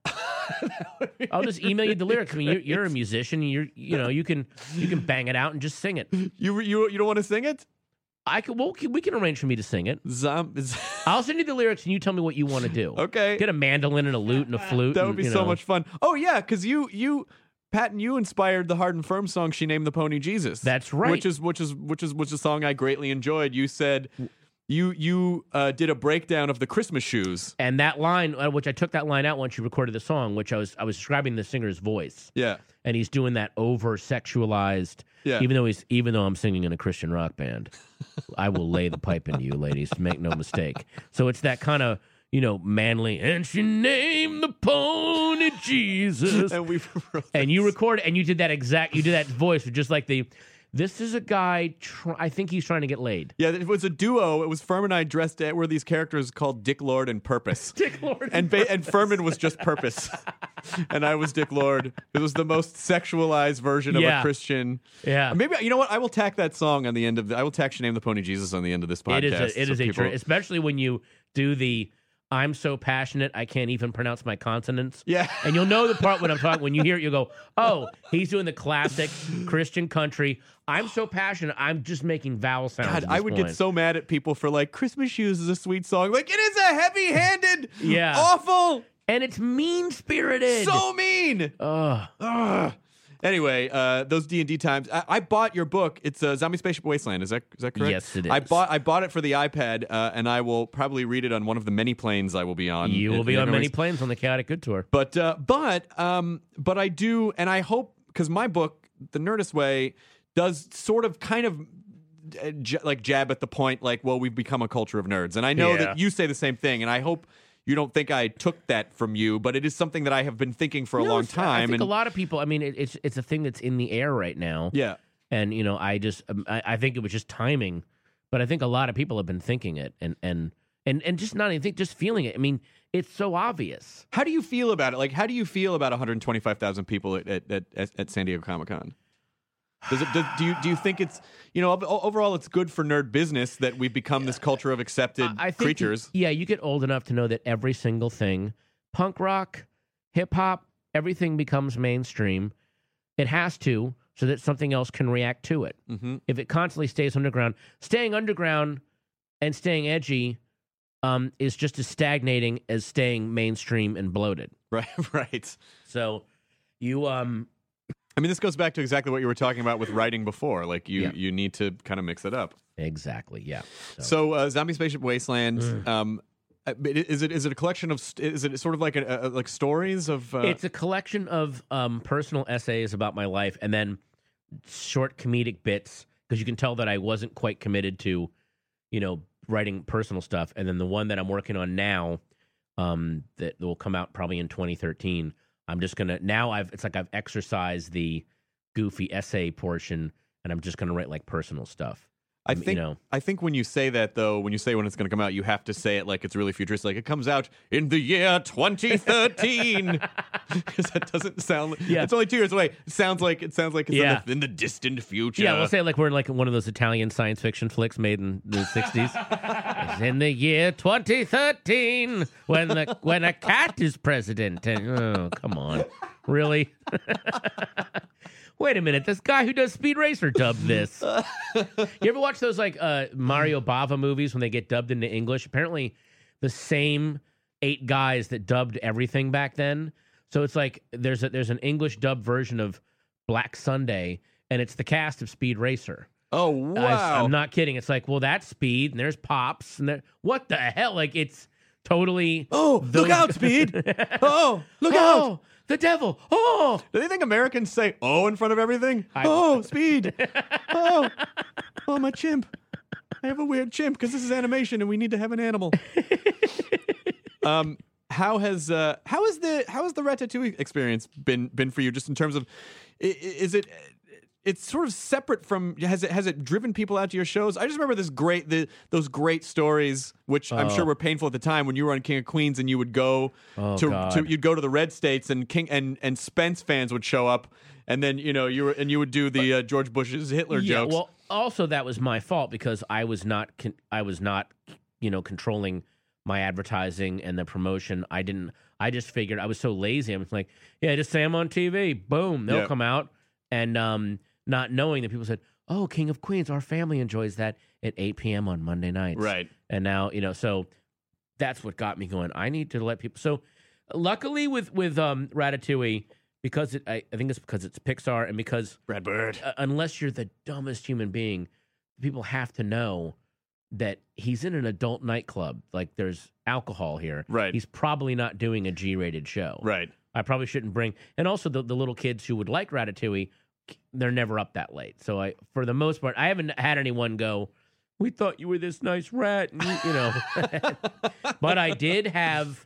[SPEAKER 9] I'll just email you the lyrics. I mean, you're, you're a musician. You're, you know, you can you can bang it out and just sing it.
[SPEAKER 7] you you you don't want to sing it?
[SPEAKER 9] I could. Well, we can arrange for me to sing it.
[SPEAKER 7] Zom-
[SPEAKER 9] I'll send you the lyrics and you tell me what you want to do.
[SPEAKER 7] Okay.
[SPEAKER 9] Get a mandolin and a lute and a flute.
[SPEAKER 7] That would
[SPEAKER 9] and,
[SPEAKER 7] be
[SPEAKER 9] you
[SPEAKER 7] so
[SPEAKER 9] know.
[SPEAKER 7] much fun. Oh yeah, because you you. Patton, you inspired the Hard and Firm song "She Named the Pony Jesus."
[SPEAKER 9] That's right.
[SPEAKER 7] Which is which is which is which is a song I greatly enjoyed. You said you you uh, did a breakdown of the Christmas shoes.
[SPEAKER 9] And that line, uh, which I took that line out once you recorded the song, which I was I was describing the singer's voice.
[SPEAKER 7] Yeah.
[SPEAKER 9] And he's doing that over sexualized.
[SPEAKER 7] Yeah.
[SPEAKER 9] Even though he's even though I'm singing in a Christian rock band, I will lay the pipe into you, ladies. Make no mistake. So it's that kind of, you know, manly. And she named the pony Jesus.
[SPEAKER 7] And we
[SPEAKER 9] and you record and you did that exact. You did that voice with just like the. This is a guy. Tr- I think he's trying to get laid.
[SPEAKER 7] Yeah, it was a duo. It was Firm and I dressed at were these characters called Dick Lord and Purpose.
[SPEAKER 9] Dick Lord
[SPEAKER 7] and ba- and Furman was just Purpose, and I was Dick Lord. It was the most sexualized version of
[SPEAKER 9] Yeah.
[SPEAKER 7] a Christian.
[SPEAKER 9] Yeah.
[SPEAKER 7] Maybe you know what? I will tack that song on the end of. The, I will tack "She Named the Pony Jesus" on the end of this podcast.
[SPEAKER 9] It is a, it
[SPEAKER 7] so
[SPEAKER 9] is a
[SPEAKER 7] people-
[SPEAKER 9] tr- especially when you do the I'm so passionate I can't even pronounce my consonants.
[SPEAKER 7] Yeah.
[SPEAKER 9] And you'll know the part when I'm talking when you hear it, you'll go, oh, he's doing the classic Christian country. I'm so passionate, I'm just making vowel sounds.
[SPEAKER 7] God,
[SPEAKER 9] at
[SPEAKER 7] I
[SPEAKER 9] this
[SPEAKER 7] would
[SPEAKER 9] point.
[SPEAKER 7] get so mad at people for like Christmas Shoes is a sweet song. Like it is a heavy-handed,
[SPEAKER 9] Yeah.
[SPEAKER 7] awful,
[SPEAKER 9] and it's mean spirited.
[SPEAKER 7] so mean.
[SPEAKER 9] Ugh.
[SPEAKER 7] Ugh. Anyway, uh, those D and D times. I, I bought your book. It's uh, Zombie Spaceship Wasteland. Is that is that correct?
[SPEAKER 9] Yes, it
[SPEAKER 7] I
[SPEAKER 9] is.
[SPEAKER 7] bought I bought it for the iPad, uh, and I will probably read it on one of the many planes I will be on.
[SPEAKER 9] You will
[SPEAKER 7] in-
[SPEAKER 9] be
[SPEAKER 7] in
[SPEAKER 9] on
[SPEAKER 7] every
[SPEAKER 9] many
[SPEAKER 7] week.
[SPEAKER 9] planes on the Chaotic Good Tour.
[SPEAKER 7] But uh, but um, but I do, and I hope because my book, The Nerdist Way, does sort of kind of. uh, j- Like jab at the point, like, well, we've become a culture of nerds, and I know
[SPEAKER 9] Yeah.
[SPEAKER 7] that you say the same thing, and I hope you don't think I took that from you, but it is something that I have been thinking for a
[SPEAKER 9] You know,
[SPEAKER 7] long
[SPEAKER 9] it's- I
[SPEAKER 7] time.
[SPEAKER 9] think
[SPEAKER 7] and
[SPEAKER 9] a lot of people, I mean, it, it's it's a thing that's in the air right now.
[SPEAKER 7] yeah,
[SPEAKER 9] And, you know, I just, um, I, I think it was just timing, but I think a lot of people have been thinking it and, and, and, and just not even think, just feeling it. I mean, it's so obvious.
[SPEAKER 7] how do you feel about it? Like, how do you feel about one hundred twenty-five thousand people at at, at, at San Diego Comic Con? Does it, does, do you do you think it's, you know, o- overall it's good for nerd business that we've become this culture of accepted
[SPEAKER 9] I think
[SPEAKER 7] creatures?
[SPEAKER 9] You, yeah, you get old enough to know that every single thing, punk rock, hip hop, everything becomes mainstream. It has to, so that something else can react to it.
[SPEAKER 7] Mm-hmm.
[SPEAKER 9] If it constantly stays underground, staying underground and staying edgy um, is just as stagnating as staying mainstream and bloated.
[SPEAKER 7] Right, right.
[SPEAKER 9] So you, um,
[SPEAKER 7] I mean, this goes back to exactly what you were talking about with writing before. Like, you,
[SPEAKER 9] Yeah.
[SPEAKER 7] you need to kind of mix it up.
[SPEAKER 9] Exactly. Yeah.
[SPEAKER 7] So, uh, Zombie Spaceship Wasteland.
[SPEAKER 9] Mm.
[SPEAKER 7] Um, uh, is it is it a collection of st- is it sort of like a, a like stories of? Uh...
[SPEAKER 9] It's a collection of um, personal essays about my life, and then short comedic bits, because you can tell that I wasn't quite committed to, you know, writing personal stuff. And then the one that I'm working on now, um, that will come out probably in twenty thirteen. I'm just gonna now I've it's like I've exercised the goofy essay portion, and I'm just gonna write like personal stuff.
[SPEAKER 7] I
[SPEAKER 9] Um,
[SPEAKER 7] think
[SPEAKER 9] you know,
[SPEAKER 7] I think when you say that though, when you say when it's going to come out, you have to say it like it's really futuristic. Like it comes out in the year twenty thirteen, because that doesn't sound.
[SPEAKER 9] Yeah.
[SPEAKER 7] It's only two years away. It sounds like it sounds like it's
[SPEAKER 9] Yeah.
[SPEAKER 7] in, the, in the distant future.
[SPEAKER 9] yeah, we'll say like we're in like one of those Italian science fiction flicks made in the sixties. It's in the year twenty thirteen when the when a cat is president. And, oh, come on, really? Wait a minute, this guy who does Speed Racer dubbed this. You ever watch those like uh, Mario Bava movies when they get dubbed into English? Apparently, the same eight guys that dubbed everything back then. So it's like there's a, there's an English dub version of Black Sunday, and it's the cast of Speed Racer.
[SPEAKER 7] Oh wow!
[SPEAKER 9] I, I'm not kidding. It's like, well, that's Speed, and there's Pops, and there, what the hell? Like it's totally.
[SPEAKER 7] Oh,
[SPEAKER 9] those-
[SPEAKER 7] look out, Speed! Oh, look
[SPEAKER 9] oh,
[SPEAKER 7] out!
[SPEAKER 9] the devil! Oh,
[SPEAKER 7] Do they think Americans say "oh" in front of everything?
[SPEAKER 9] I-
[SPEAKER 7] Oh, Speed! Oh, oh, my chimp! I have a weird chimp because this is animation and we need to have an animal. um, how has uh, how has the how has the Ratatouille experience been been for you? Just in terms of, i- i- is it? It's sort of separate from. Has it has it driven people out to your shows? I just remember this great the those great stories, which I'm
[SPEAKER 9] Oh.
[SPEAKER 7] sure were painful at the time when you were on King of Queens and you would go
[SPEAKER 9] Oh,
[SPEAKER 7] to,
[SPEAKER 9] God.
[SPEAKER 7] to you'd go to the red states and King and and Spence fans would show up and then you know you were and you would do the uh, George Bush's Hitler
[SPEAKER 9] yeah.
[SPEAKER 7] jokes.
[SPEAKER 9] Well, also that was my fault because I was not con- I was not you know controlling my advertising and the promotion. I didn't. I just figured I was so lazy. I was like, yeah, just say I'm on T V. Boom, they'll
[SPEAKER 7] Yeah.
[SPEAKER 9] come out. And um, not knowing that people said, oh, King of Queens, our family enjoys that at eight p.m. on Monday nights.
[SPEAKER 7] Right.
[SPEAKER 9] And now, you know, so that's what got me going. I need to let people. So luckily with, with um, Ratatouille, because it, I, I think it's because it's Pixar and because
[SPEAKER 7] Brad Bird.
[SPEAKER 9] uh, unless you're the dumbest human being, people have to know that he's in an adult nightclub. Like there's alcohol here.
[SPEAKER 7] Right.
[SPEAKER 9] He's probably not doing a G-rated show.
[SPEAKER 7] Right.
[SPEAKER 9] I probably shouldn't bring. And also the, the little kids who would like Ratatouille, they're never up that late. So I, for the most part, I haven't had anyone go, we thought you were this nice rat, and you, you know. But I did have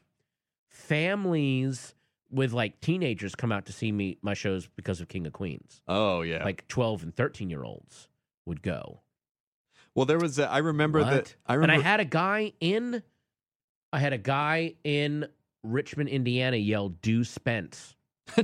[SPEAKER 9] families with like teenagers come out to see me my shows because of King of Queens.
[SPEAKER 7] Oh yeah.
[SPEAKER 9] Like twelve and thirteen year olds would go.
[SPEAKER 7] well, there was. A, I remember
[SPEAKER 9] What?
[SPEAKER 7] that. I remember.
[SPEAKER 9] And I had a guy in, I had a guy in Richmond, Indiana, yell "Do Spence" when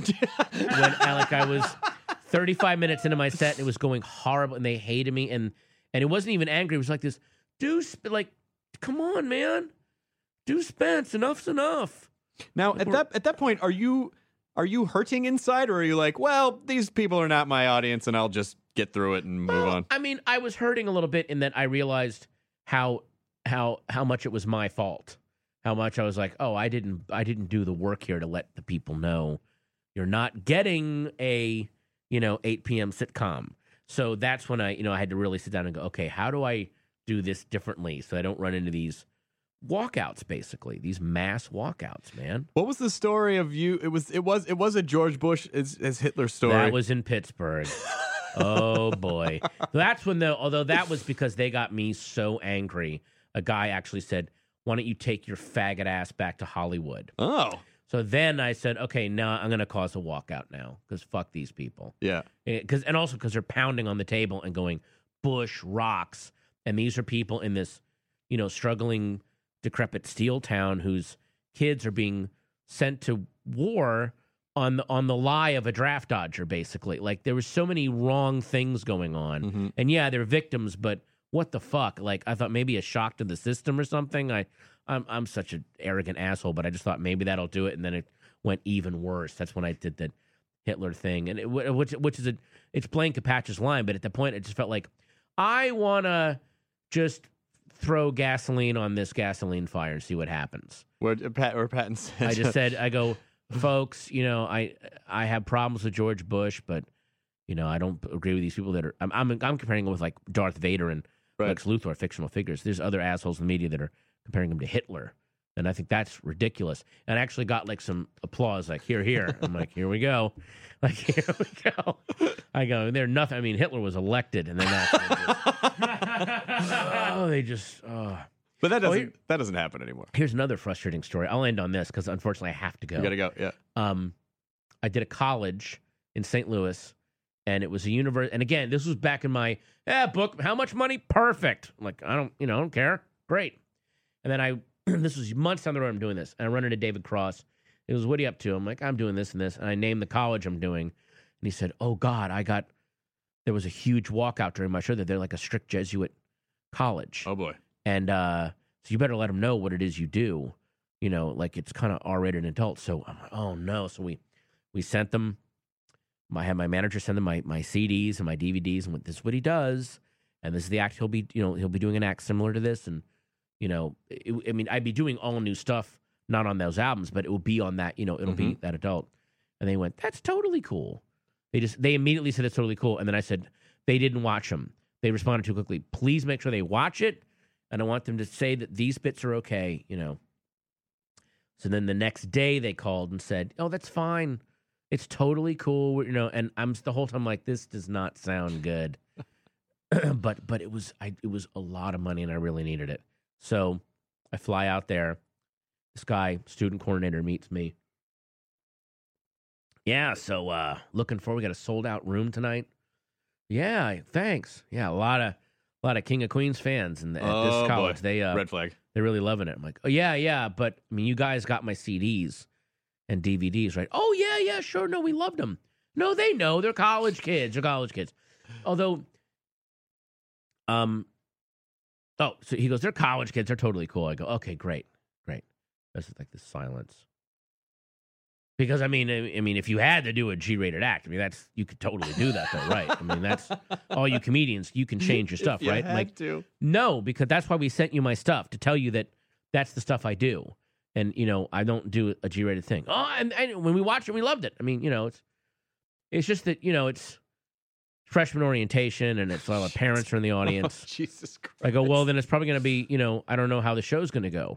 [SPEAKER 9] I, like I was thirty-five minutes into my set, and it was going horrible, and they hated me, and and it wasn't even angry. It was like this, "Do Sp- like, come on, man, do Spence, enough's enough."
[SPEAKER 7] Now at that at that point, are you are you hurting inside, or are you like, well, these people are not my audience, and I'll just get through it and move
[SPEAKER 9] Well,
[SPEAKER 7] on?
[SPEAKER 9] I mean, I was hurting a little bit in that I realized how how how much it was my fault. How much I was like, oh, I didn't I didn't do the work here to let the people know you're not getting a, you know, eight p.m. sitcom. So that's when I, you know, I had to really sit down and go, okay, how do I do this differently so I don't run into these walkouts, basically, these mass walkouts, man.
[SPEAKER 7] What was the story of you? It was it was it was a George Bush as, as Hitler story.
[SPEAKER 9] That was in Pittsburgh. Oh boy, that's when the. Although that was because they got me so angry. A guy actually said, "Why don't you take your faggot ass back to Hollywood?"
[SPEAKER 7] oh
[SPEAKER 9] So then I said, "Okay, now I'm going to cause a walkout now because fuck these people."
[SPEAKER 7] yeah.
[SPEAKER 9] Because and also because they're pounding on the table and going, "Bush rocks," and these are people in this, you know, struggling, decrepit steel town whose kids are being sent to war on the on the lie of a draft dodger, basically. Like there was so many wrong things going on,
[SPEAKER 7] Mm-hmm.
[SPEAKER 9] and yeah, they're victims, but what the fuck? Like I thought maybe a shock to the system or something. I I'm I'm such an arrogant asshole, but I just thought maybe that'll do it, and then it went even worse. That's when I did the Hitler thing, and it, which which is a it's Blaine Capatch's line, but at the point it just felt like I wanna just throw gasoline on this gasoline fire and see what happens.
[SPEAKER 7] Where Pat or Patton said,
[SPEAKER 9] I just said, I go, folks, you know, I I have problems with George Bush, but You know, I don't agree with these people that are. I'm I'm, I'm comparing him with like Darth Vader and
[SPEAKER 7] Right.
[SPEAKER 9] Lex Luthor, fictional figures. There's other assholes in the media that are comparing him to Hitler, and I think that's ridiculous. And I actually got like some applause, like here, here. I'm like, here we go, like here we go. I go, they're nothing. I mean, Hitler was elected, and then that's oh, they just. Oh.
[SPEAKER 7] But that doesn't
[SPEAKER 9] here-
[SPEAKER 7] that doesn't happen anymore.
[SPEAKER 9] Here's another frustrating story. I'll end on this because unfortunately I have to go.
[SPEAKER 7] You gotta go. Yeah.
[SPEAKER 9] Um, I did a college in Saint Louis, and it was a university. And again, this was back in my eh, book. How much money? Perfect. I'm like, I don't, you know, I don't care. Great. And then I, this was months down the road. I'm doing this, and I run into David Cross. He goes, "What are you up to?" I'm like, "I'm doing this and this." And I named the college I'm doing, and he said, "Oh God, I got." There was a huge walkout during my show that they're like a strict Jesuit college.
[SPEAKER 7] Oh boy.
[SPEAKER 9] And uh, so you better let them know what it is you do. You know, like it's kind of R-rated adult. So I'm like, oh no. So we we sent them. I had my manager send them my my C Ds and my D V Ds, and what this is what he does, and this is the act he'll be. You know, he'll be doing an act similar to this, and you know, it, I mean, I'd be doing all new stuff, not on those albums, but it will be on that. You know, it'll
[SPEAKER 7] Mm-hmm.
[SPEAKER 9] be that adult. And they went, "That's totally cool." They just they immediately said it's totally cool, and then I said they didn't watch them. They responded too quickly. Please make sure they watch it. And I want them to say that these bits are okay, you know. So then the next day they called and said, "Oh, that's fine. It's totally cool," you know. And I'm the whole time like, this does not sound good. but but it was I it was a lot of money, and I really needed it. So I fly out there. This guy, student coordinator, meets me. Yeah, so uh, looking for we got a sold out room tonight. Yeah, thanks. Yeah, a lot of. A lot of King of Queens fans in the, at
[SPEAKER 7] Oh,
[SPEAKER 9] this college.
[SPEAKER 7] boy.
[SPEAKER 9] They uh,
[SPEAKER 7] Red flag.
[SPEAKER 9] They're really loving it. I'm like, oh yeah, yeah, but I mean, you guys got my C Ds and D V Ds, right? Oh yeah, yeah, sure. No, we loved them. No, they know they're college kids. They're college kids. Although, um, oh, so he goes, they're college kids. They're totally cool. I go, okay, great, great. This is like this silence. Because I mean, I I mean, if you had to do a G-rated act, I mean, that's you could totally do that, though, right? I mean, that's all you comedians. You can change your stuff,
[SPEAKER 7] If you
[SPEAKER 9] right?
[SPEAKER 7] had
[SPEAKER 9] Like,
[SPEAKER 7] to.
[SPEAKER 9] no, because that's why we sent you my stuff to tell you that that's the stuff I do, and you know, I don't do a G-rated thing. Oh, and, and when we watched it, we loved it. I mean, you know, it's it's just that you know, it's freshman orientation, and it's a lot of parents are in the audience.
[SPEAKER 7] Oh, Jesus Christ.
[SPEAKER 9] I go, well, then it's probably going to be, you know, I don't know how the show's going to go.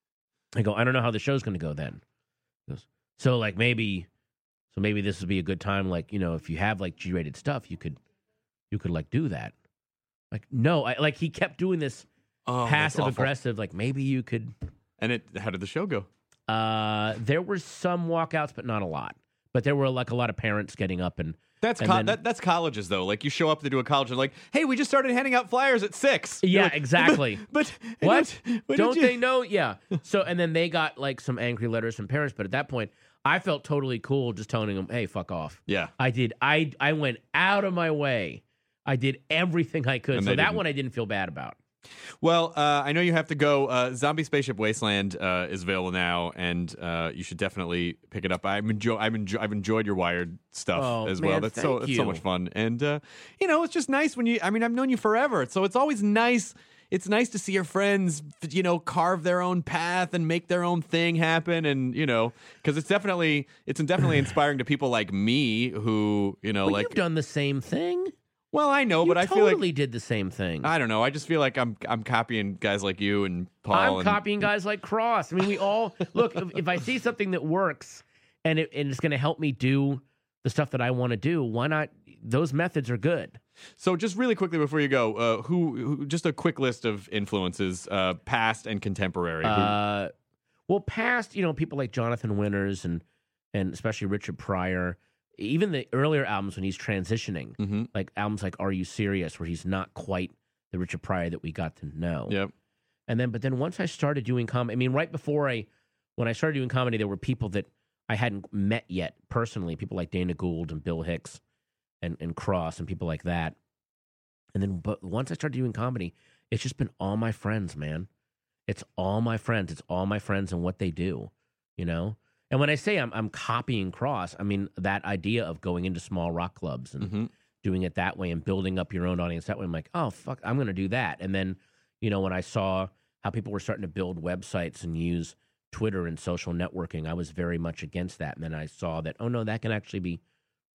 [SPEAKER 9] I go, I don't know how the show's going to go then. He goes, so like maybe, so maybe this would be a good time. Like, you know, if you have like G-rated stuff, you could, you could like do that. Like, no, I like he kept doing this
[SPEAKER 7] Oh, that's
[SPEAKER 9] passive
[SPEAKER 7] awful.
[SPEAKER 9] aggressive. Like maybe you could.
[SPEAKER 7] And it. How did the show go?
[SPEAKER 9] Uh, there were some walkouts, but not a lot. But there were like a lot of parents getting up and.
[SPEAKER 7] That's
[SPEAKER 9] and
[SPEAKER 7] co-
[SPEAKER 9] then-
[SPEAKER 7] that, that's colleges though. Like you show up to do a college and like, hey, we just started handing out flyers at six. You're
[SPEAKER 9] Yeah,
[SPEAKER 7] like,
[SPEAKER 9] exactly.
[SPEAKER 7] But, but
[SPEAKER 9] What?
[SPEAKER 7] Don't, what
[SPEAKER 9] Don't
[SPEAKER 7] did you-
[SPEAKER 9] they know? Yeah. So, and then they got like some angry letters from parents. But at that point, I felt totally cool just telling them, "Hey, fuck off."
[SPEAKER 7] Yeah.
[SPEAKER 9] I did. I I went out of my way. I did everything I could.
[SPEAKER 7] And
[SPEAKER 9] So
[SPEAKER 7] they
[SPEAKER 9] that
[SPEAKER 7] didn't.
[SPEAKER 9] one I didn't feel bad about.
[SPEAKER 7] Well, uh, I know you have to go. Uh, Zombie Spaceship Wasteland uh, is available now, and uh, you should definitely pick it up. I'm enjoy. I've, enjoy- I've enjoyed your Wired stuff
[SPEAKER 9] Oh,
[SPEAKER 7] as well.
[SPEAKER 9] man,
[SPEAKER 7] That's so
[SPEAKER 9] thank
[SPEAKER 7] that's so
[SPEAKER 9] you.
[SPEAKER 7] much fun, and uh, you know, it's just nice when you. I mean, I've known you forever, so it's always nice. It's nice to see your friends, you know, carve their own path and make their own thing happen, and you know, because it's definitely it's definitely inspiring to people like me who, you know,
[SPEAKER 9] Well,
[SPEAKER 7] like.
[SPEAKER 9] you've done the same thing.
[SPEAKER 7] Well, I know,
[SPEAKER 9] You
[SPEAKER 7] but I feel like
[SPEAKER 9] totally did the same thing.
[SPEAKER 7] I don't know. I just feel like I'm I'm copying guys like you and Paul.
[SPEAKER 9] I'm
[SPEAKER 7] and,
[SPEAKER 9] copying guys like Cross. I mean, we all look. If, if I see something that works and it, and it's going to help me do the stuff that I want to do, why not? Those methods are good.
[SPEAKER 7] So, just really quickly before you go, uh, who, who? Just a quick list of influences, uh, past and contemporary. Who-
[SPEAKER 9] Uh, well, past, you know, people like Jonathan Winters and and especially Richard Pryor. Even the earlier albums when he's transitioning,
[SPEAKER 7] Mhm.
[SPEAKER 9] like albums like "Are You Serious," where he's not quite the Richard Pryor that we got to know.
[SPEAKER 7] Yep.
[SPEAKER 9] And then, but then once I started doing comedy, I mean, right before I, when I started doing comedy, there were people that I hadn't met yet personally, people like Dana Gould and Bill Hicks and, and Cross and people like that. And then, but once I started doing comedy, it's just been all my friends, man. It's all my friends. It's all my friends and what they do, you know? And when I say I'm, I'm copying Cross, I mean that idea of going into small rock clubs and
[SPEAKER 7] Mhm.
[SPEAKER 9] doing it that way and building up your own audience that way. I'm like, oh, fuck, I'm going to do that. And then, you know, when I saw how people were starting to build websites and use Twitter and social networking, I was very much against that. And then I saw that, oh, no, that can actually be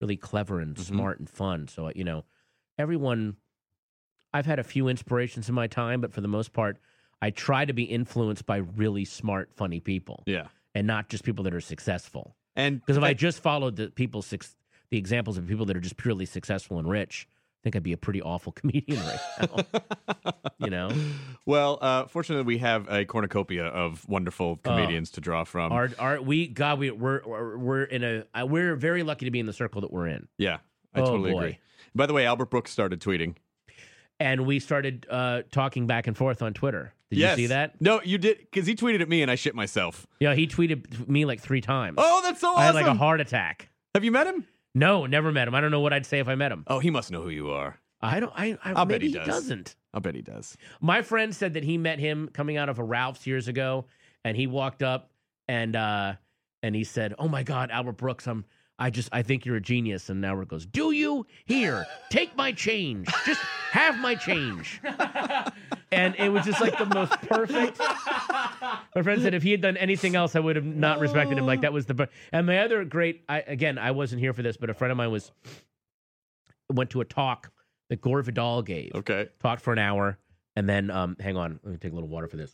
[SPEAKER 9] really clever and
[SPEAKER 7] Mhm.
[SPEAKER 9] smart and fun. So, you know, everyone, I've had a few inspirations in my time, but for the most part, I try to be influenced by really smart, funny people.
[SPEAKER 7] Yeah.
[SPEAKER 9] And not just people that are successful.
[SPEAKER 7] And
[SPEAKER 9] Because if I just followed the people, suc- the examples of people that are just purely successful and rich, I think I'd be a pretty awful comedian right now. You know?
[SPEAKER 7] Well, uh, fortunately, we have a cornucopia of wonderful comedians to draw from.
[SPEAKER 9] Our, our, we, God, we, we're, we're we're in a, uh, we're very lucky to be in the circle that we're in.
[SPEAKER 7] yeah, I
[SPEAKER 9] Oh,
[SPEAKER 7] totally
[SPEAKER 9] boy.
[SPEAKER 7] agree. By the way, Albert Brooks started tweeting.
[SPEAKER 9] And we started uh, talking back and forth on Twitter. Did
[SPEAKER 7] yes.
[SPEAKER 9] you see that?
[SPEAKER 7] No, you did, because he tweeted at me and I shit myself.
[SPEAKER 9] Yeah, he tweeted me like three times.
[SPEAKER 7] Oh, that's so awesome.
[SPEAKER 9] I had like a heart attack.
[SPEAKER 7] Have you met him?
[SPEAKER 9] No, never met him. I don't know what I'd say if I met him.
[SPEAKER 7] Oh, he must know who you are.
[SPEAKER 9] I don't. I, I
[SPEAKER 7] I'll bet
[SPEAKER 9] maybe
[SPEAKER 7] he
[SPEAKER 9] he
[SPEAKER 7] does.
[SPEAKER 9] doesn't.
[SPEAKER 7] I'll bet he does.
[SPEAKER 9] My friend said that he met him coming out of a Ralph's years ago, and he walked up and uh, and he said, "Oh my God, Albert Brooks, I'm. I just I think you're a genius." And Albert goes, "Do you? Here, take my change. Just have my change." And it was just like the most perfect. My friend said if he had done anything else, I would have not respected him. Like that was the. per- And my other great, I, again, I wasn't here for this, but a friend of mine was went to a talk that Gore Vidal gave.
[SPEAKER 7] Okay.
[SPEAKER 9] Talked for an hour, and then um, hang on, let me take a little water for this.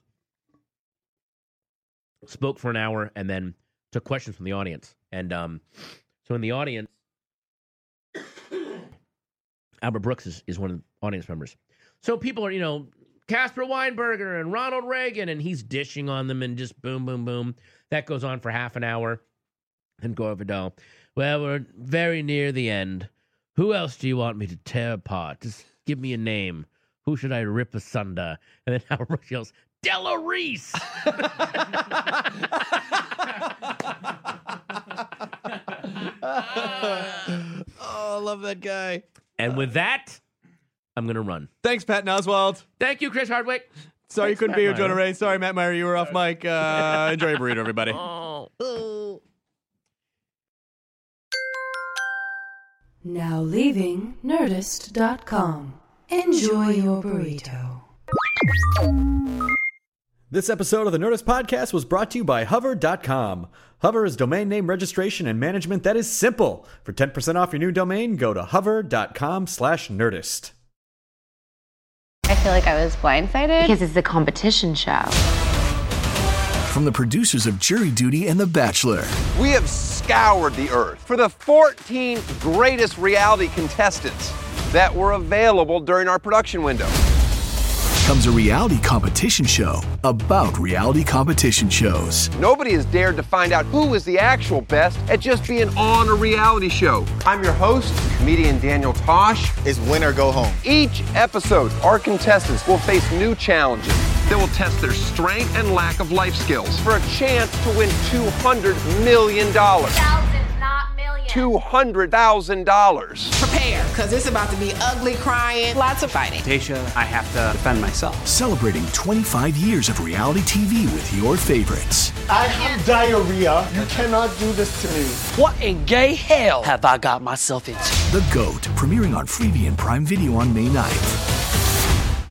[SPEAKER 9] Spoke for an hour, and then took questions from the audience. And um, so in the audience, Albert Brooks is, is one of the audience members. So people are, you know, Casper Weinberger and Ronald Reagan, and he's dishing on them and just boom, boom, boom. That goes on for half an hour. And Gore Vidal, well, we're very near the end. Who else do you want me to tear apart? Just give me a name. Who should I rip asunder? And then Albert Brooks yells, Della Reese!
[SPEAKER 7] Oh, I love that guy.
[SPEAKER 9] And with that, I'm going to run.
[SPEAKER 7] Thanks, Patton Oswalt.
[SPEAKER 9] Thank you, Chris Hardwick.
[SPEAKER 7] Sorry you
[SPEAKER 9] Thanks,
[SPEAKER 7] couldn't
[SPEAKER 9] Matt
[SPEAKER 7] be here,
[SPEAKER 9] Meyer.
[SPEAKER 7] Jonah Ray. Sorry, Matt Meyer, you were off mic. Uh, enjoy your burrito, everybody.
[SPEAKER 9] Oh.
[SPEAKER 6] Now leaving Nerdist dot com. Enjoy your burrito.
[SPEAKER 10] This episode of the Nerdist Podcast was brought to you by Hover dot com. Hover is domain name registration and management that is simple. For ten percent off your new domain, go to hover dot com slash nerdist.
[SPEAKER 11] I feel like I was blindsided. Because it's a competition show.
[SPEAKER 12] From the producers of Jury Duty and The Bachelor.
[SPEAKER 1] We have scoured the earth for the fourteen greatest reality contestants that were available during our production window.
[SPEAKER 12] Comes a reality competition show about reality competition shows.
[SPEAKER 1] Nobody has dared to find out who is the actual best at just being on a reality show. I'm your host, comedian Daniel Tosh.
[SPEAKER 13] It's win or go home.
[SPEAKER 1] Each episode, our contestants will face new challenges that will test their strength and lack of life skills for a chance to win two hundred million dollars.
[SPEAKER 14] Thousands, not millions.
[SPEAKER 1] two hundred thousand dollars.
[SPEAKER 15] Prepare, because it's about to be ugly crying, lots of fighting.
[SPEAKER 16] Tasha, I have to defend myself.
[SPEAKER 12] Celebrating twenty-five years of reality T V with your favorites.
[SPEAKER 17] I have diarrhea. You cannot do this to me.
[SPEAKER 16] What in gay hell have I got myself into?
[SPEAKER 12] The GOAT, premiering on Freevee and Prime Video on May ninth.